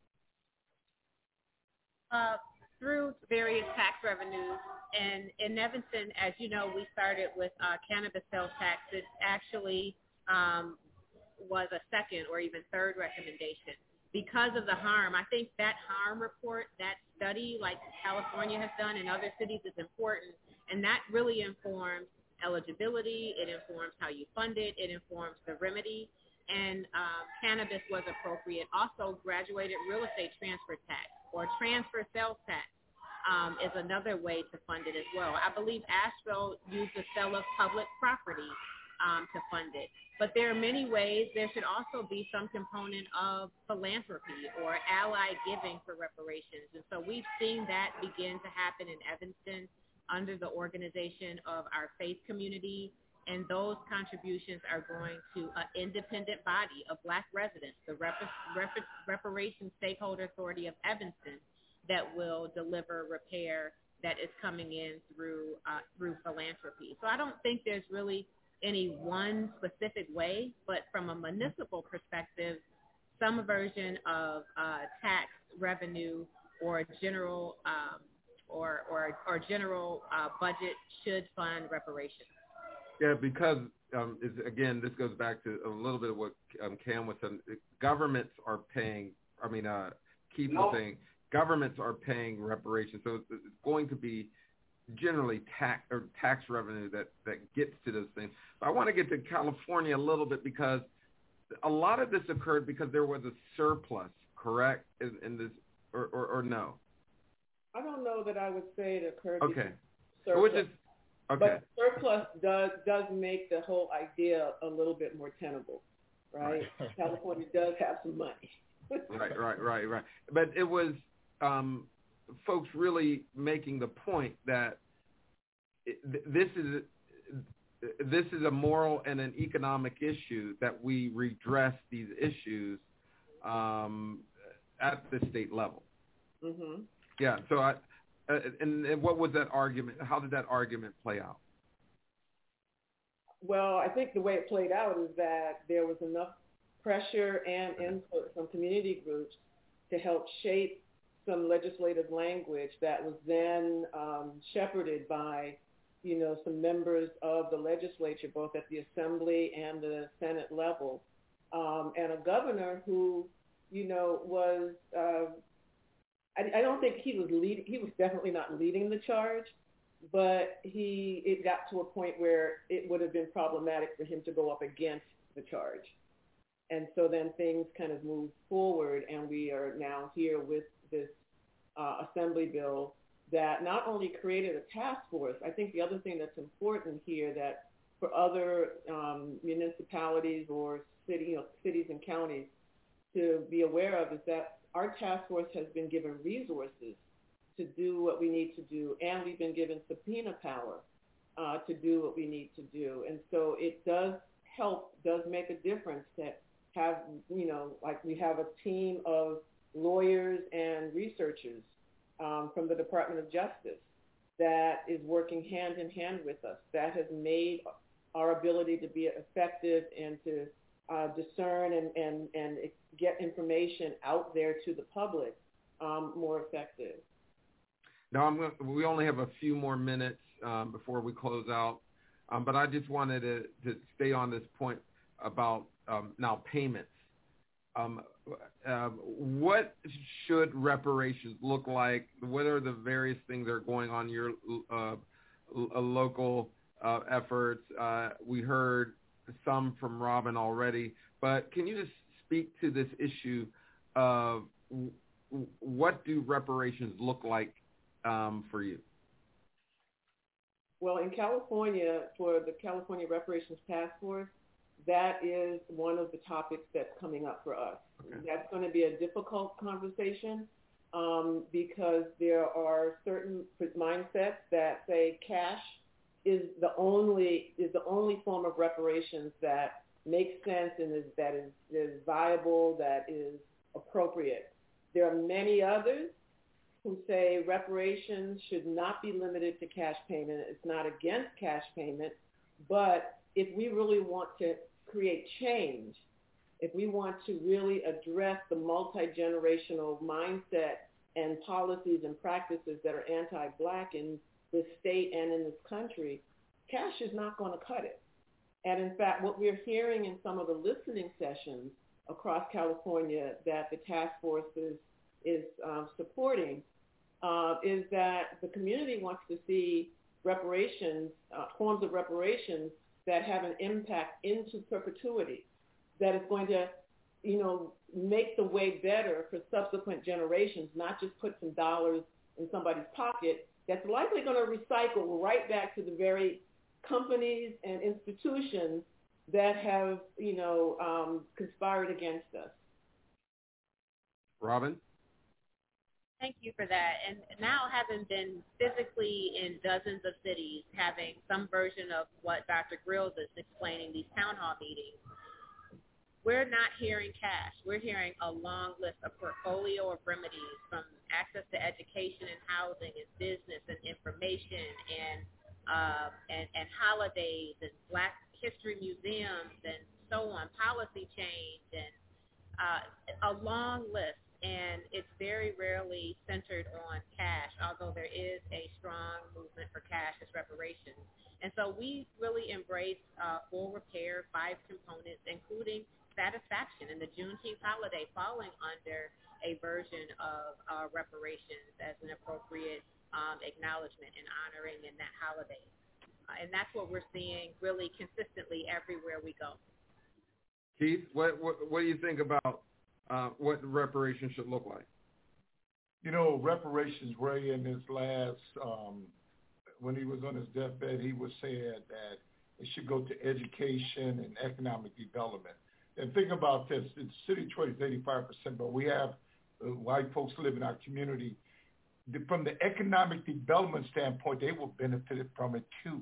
S6: Through various tax revenues. And in Evanston, as you know, we started with cannabis sales tax. It actually was a second or even third recommendation. Because of the harm, I think that harm report, that study like California has done and other cities is important, and that really informs eligibility, it informs how you fund it, it informs the remedy, and cannabis was appropriate. Also, graduated real estate transfer tax or transfer sales tax is another way to fund it as well. I believe Asheville used the sale of public property to fund it. But there are many ways. There should also be some component of philanthropy or ally giving for reparations. And so we've seen that begin to happen in Evanston under the organization of our faith community. And those contributions are going to an independent body of Black residents, the Reparations Stakeholder Authority of Evanston, that will deliver repair that is coming in through philanthropy. So I don't think there's really any one specific way, but from a municipal perspective, some version of tax revenue or general general budget should fund reparations.
S8: Yeah, because again, this goes back to a little bit of what Cam was saying. Governments are paying. Keith was saying governments are paying reparations, so it's going to be generally tax revenue that gets to those things. But I want to get to California a little bit because a lot of this occurred because there was a surplus, correct? In this, or no?
S11: I don't know that I would say it occurred.
S8: Okay.
S11: Surplus.
S8: Okay.
S11: But surplus does make the whole idea a little bit more tenable, right? California does have some money. Right.
S8: But it was folks really making the point that this is a moral and an economic issue, that we redress these issues at the state level.
S11: Mm-hmm.
S8: Yeah. So and what was that argument? How did that argument play out?
S11: Well, I think the way it played out is that there was enough pressure and input from community groups to help shape some legislative language that was then shepherded by, some members of the legislature, both at the Assembly and the Senate level, and a governor who, was, I don't think he was leading. He was definitely not leading the charge, but it got to a point where it would have been problematic for him to go up against the charge. And so then things kind of moved forward, and we are now here with this Assembly bill that not only created a task force. I think the other thing that's important here that for other municipalities or cities and counties to be aware of is that our task force has been given resources to do what we need to do, and we've been given subpoena power to do what we need to do. And so it does make a difference to have, like we have a team of lawyers and researchers from the Department of Justice that is working hand in hand with us. That has made our ability to be effective and to discern and get information out there to the public more effective.
S8: Now, we only have a few more minutes before we close out, but I just wanted to stay on this point about now payments. What should reparations look like? What are the various things that are going on in your local efforts? We heard some from Robin already, but can you just speak to this issue of what do reparations look like for you?
S11: Well, in California, for the California Reparations Task Force, that is one of the topics that's coming up for us. Okay. That's going to be a difficult conversation because there are certain mindsets that say cash is the only form of reparations that makes sense and is viable, that is appropriate. There are many others who say reparations should not be limited to cash payment. It's not against cash payment, but if we really want to create change, if we want to really address the multi-generational mindset and policies and practices that are anti-Black in this state and in this country, cash is not going to cut it. And in fact, what we're hearing in some of the listening sessions across California that the task force is supporting is that the community wants to see reparations, forms of reparations that have an impact into perpetuity, that is going to, make the way better for subsequent generations, not just put some dollars in somebody's pocket that's likely going to recycle right back to the very companies and institutions that have, conspired against us.
S8: Robin?
S6: Thank you for that. And now, having been physically in dozens of cities, having some version of what Dr. Grills is explaining, these town hall meetings, we're not hearing cash. We're hearing a long list, a portfolio of remedies, from access to education and housing and business and information and holidays and Black history museums and so on, policy change, and a long list. And it's very rarely centered on cash, although there is a strong movement for cash as reparations. And so we really embrace full repair, 5 components, including satisfaction, and the Juneteenth holiday falling under a version of reparations as an appropriate acknowledgement and honoring in that holiday. And that's what we're seeing really consistently everywhere we go.
S8: Keith, what do you think about what reparations should look like?
S10: Reparations, Ray, in his last, when he was on his deathbed, he was saying that it should go to education and economic development. And think about this, the city of Detroit is 85%, but we have white folks live in our community. From the economic development standpoint, they will benefit from it too.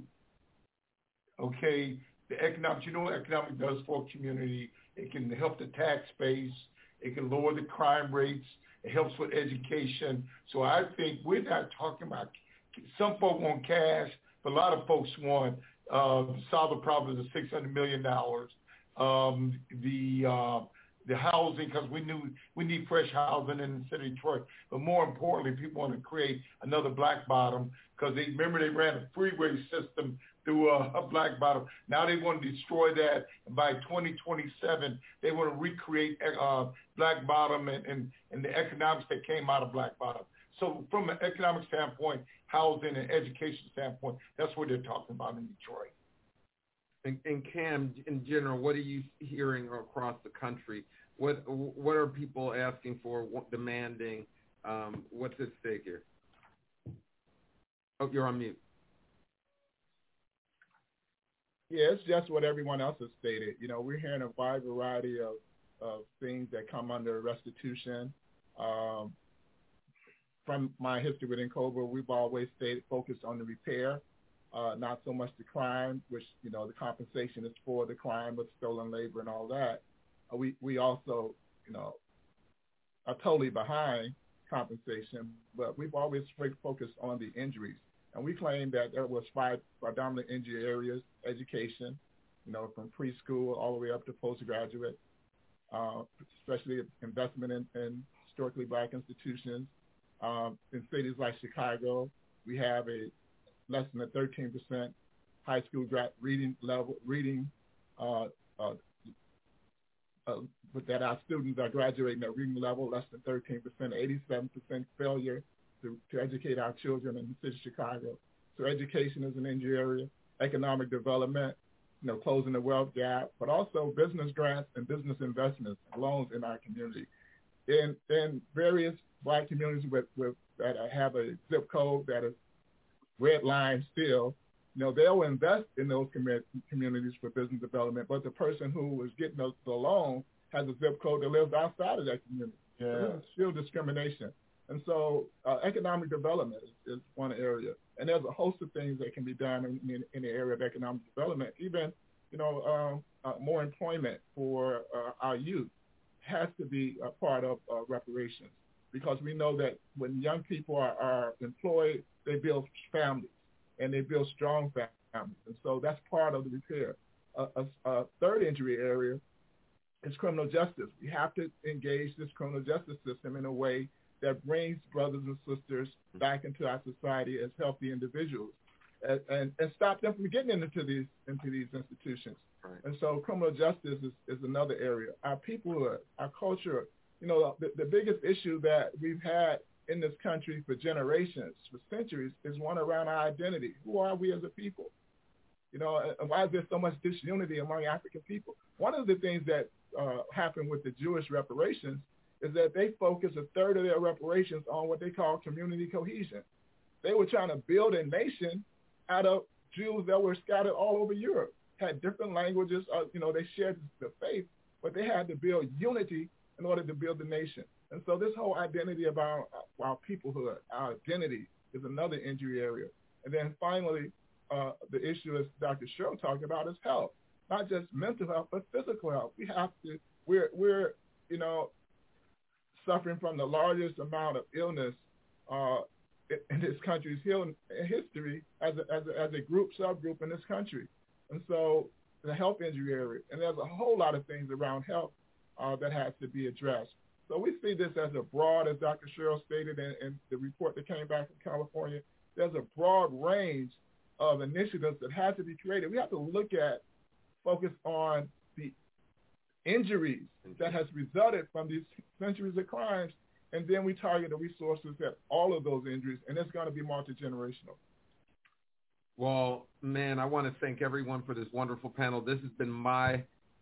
S10: Okay, the economic, what economic does for a community? It can help the tax base. It can lower the crime rates. It helps with education. So I think we're not talking about, some folk want cash, but a lot of folks want solve the problem of the $600 million. The housing, because we need fresh housing in the city of Detroit. But more importantly, people want to create another Black Bottom, because they ran a freeway system through a Black Bottom. Now they want to destroy that. And by 2027, they want to recreate Black Bottom and the economics that came out of Black Bottom. So from an economic standpoint, housing and education standpoint, that's what they're talking about in Detroit.
S8: And Cam, in general, what are you hearing across the country? What are people asking for, demanding? What's at stake here? Oh, you're on mute.
S9: Yeah, it's just what everyone else has stated. We're hearing a wide variety of things that come under restitution. From my history within COBRA, we've always stayed focused on the repair. Not so much the crime, which, the compensation is for the crime of stolen labor and all that. We also, are totally behind compensation, but we've always focused on the injuries. And we claim that there was 5 predominant injury areas: education, from preschool all the way up to postgraduate, especially investment in historically Black institutions. In cities like Chicago, we have a less than a 13% high school reading level, but that our students are graduating at reading level less than 13%, 87% failure to educate our children in the city of Chicago. So education is an injury area, economic development, closing the wealth gap, but also business grants and business investments, loans in our community. in various black communities that have a zip code that is red line still, they'll invest in those communities for business development, but the person who is getting the loan has a zip code that lives outside of that community.
S10: Yeah.
S9: So this is still discrimination. And so economic development is one area. And there's a host of things that can be done in the area of economic development. Even, more employment for our youth has to be a part of reparations, because we know that when young people are employed, they build families, and they build strong families. And so that's part of the repair. A third injury area is criminal justice. We have to engage this criminal justice system in a way that brings brothers and sisters back into our society as healthy individuals, and stop them from getting into these institutions.
S8: Right.
S9: And so criminal justice is another area. Our peoplehood, our culture, the biggest issue that we've had in this country for generations, for centuries, is one around our identity. Who are we as a people? And why is there so much disunity among African people? One of the things that happened with the Jewish reparations is that they focused a third of their reparations on what they call community cohesion. They were trying to build a nation out of Jews that were scattered all over Europe, had different languages, they shared the faith, but they had to build unity in order to build the nation. And so this whole identity about our peoplehood, our identity, is another injury area. And then finally, the issue, as Dr. Sherrill talked about, is health, not just mental health, but physical health. We're suffering from the largest amount of illness in this country's history as a group, subgroup in this country. And so the health injury area, and there's a whole lot of things around health that has to be addressed. So we see this as a broad, as Dr. Sherrill stated in the report that came back from California, there's a broad range of initiatives that have to be created. We have to focus on the injuries that has resulted from these centuries of crimes, and then we target the resources at all of those injuries, and it's going to be multi-generational.
S8: Well, man, I want to thank everyone for this wonderful panel. This has been my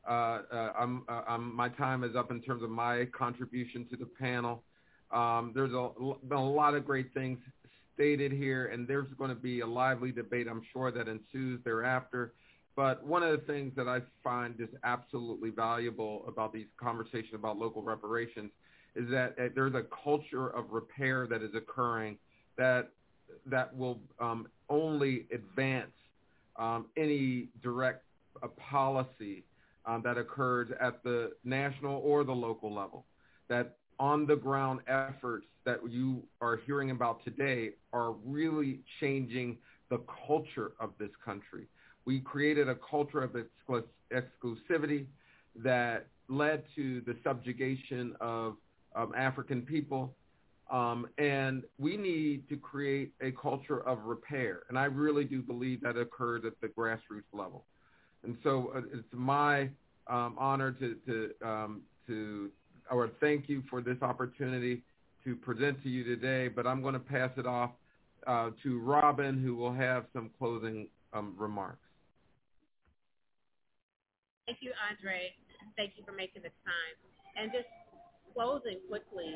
S8: time is up in terms of my contribution to the panel. There's been a lot of great things stated here, and there's going to be a lively debate, I'm sure, that ensues thereafter. But one of the things that I find is absolutely valuable about these conversations about local reparations is that there's a culture of repair that is occurring that will only advance any direct policy that occurs at the national or the local level. That on-the-ground efforts that you are hearing about today are really changing the culture of this country. We created a culture of exclusivity that led to the subjugation of African people, and we need to create a culture of repair. And I really do believe that occurs at the grassroots level. And so it's my honor to thank you for this opportunity to present to you today, but I'm going to pass it off to Robin, who will have some closing remarks.
S6: Thank you, Andre. Thank you for making the time. And just closing quickly,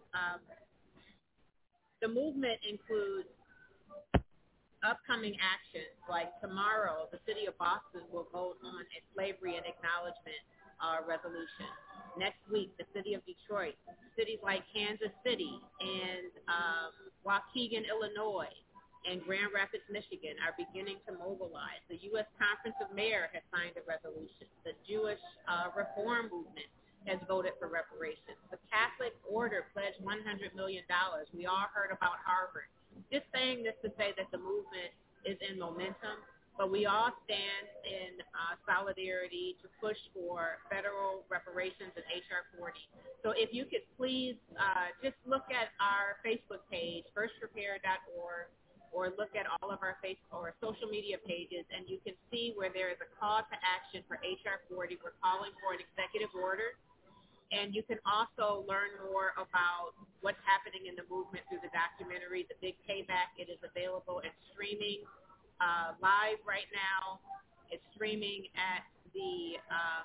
S6: the movement includes upcoming actions. Like tomorrow, the city of Boston will vote on a slavery and acknowledgement resolution. Next week, the city of Detroit, cities like Kansas City and Waukegan, Illinois, and Grand Rapids, Michigan are beginning to mobilize. The U.S. Conference of Mayors has signed a resolution. The Jewish Reform Movement has voted for reparations. The Catholic Order pledged $100 million. We all heard about Harvard. Just saying this to say that the movement is in momentum, but we all stand in solidarity to push for federal reparations and H.R. 40. So if you could please just look at our Facebook page, firstrepair.org, or look at all of our Facebook or social media pages, and you can see where there is a call to action for H.R. 40. We're calling for an executive order. And you can also learn more about what's happening in the movement through the documentary, The Big Payback. It is available and streaming live right now. It's streaming at the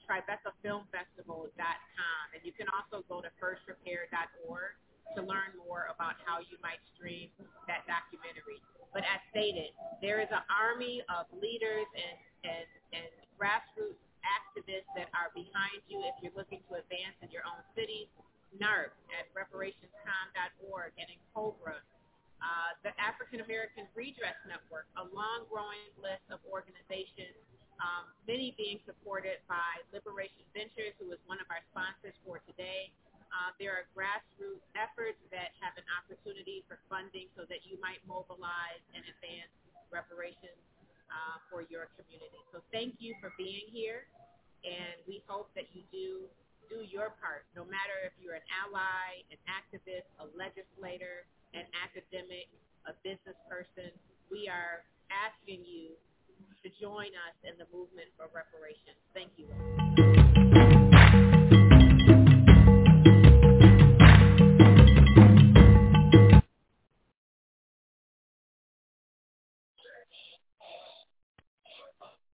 S6: TribecaFilmFestival.com. And you can also go to firstrepair.org to learn more about how you might stream that documentary. But as stated, there is an army of leaders and grassroots activists that are behind you if you're looking to advance in your own cities. NARP at reparationscom.org and in Cobra, the African American Redress Network, a long growing list of organizations, many being supported by Liberation Ventures, who is one of our sponsors for today. There are grassroots efforts that have an opportunity for funding so that you might mobilize and advance reparations for your community. So thank you for being here, and we hope that you do your part, no matter if you're an ally, an activist, a legislator, an academic, a business person. We are asking you to join us in the movement for reparations. Thank you.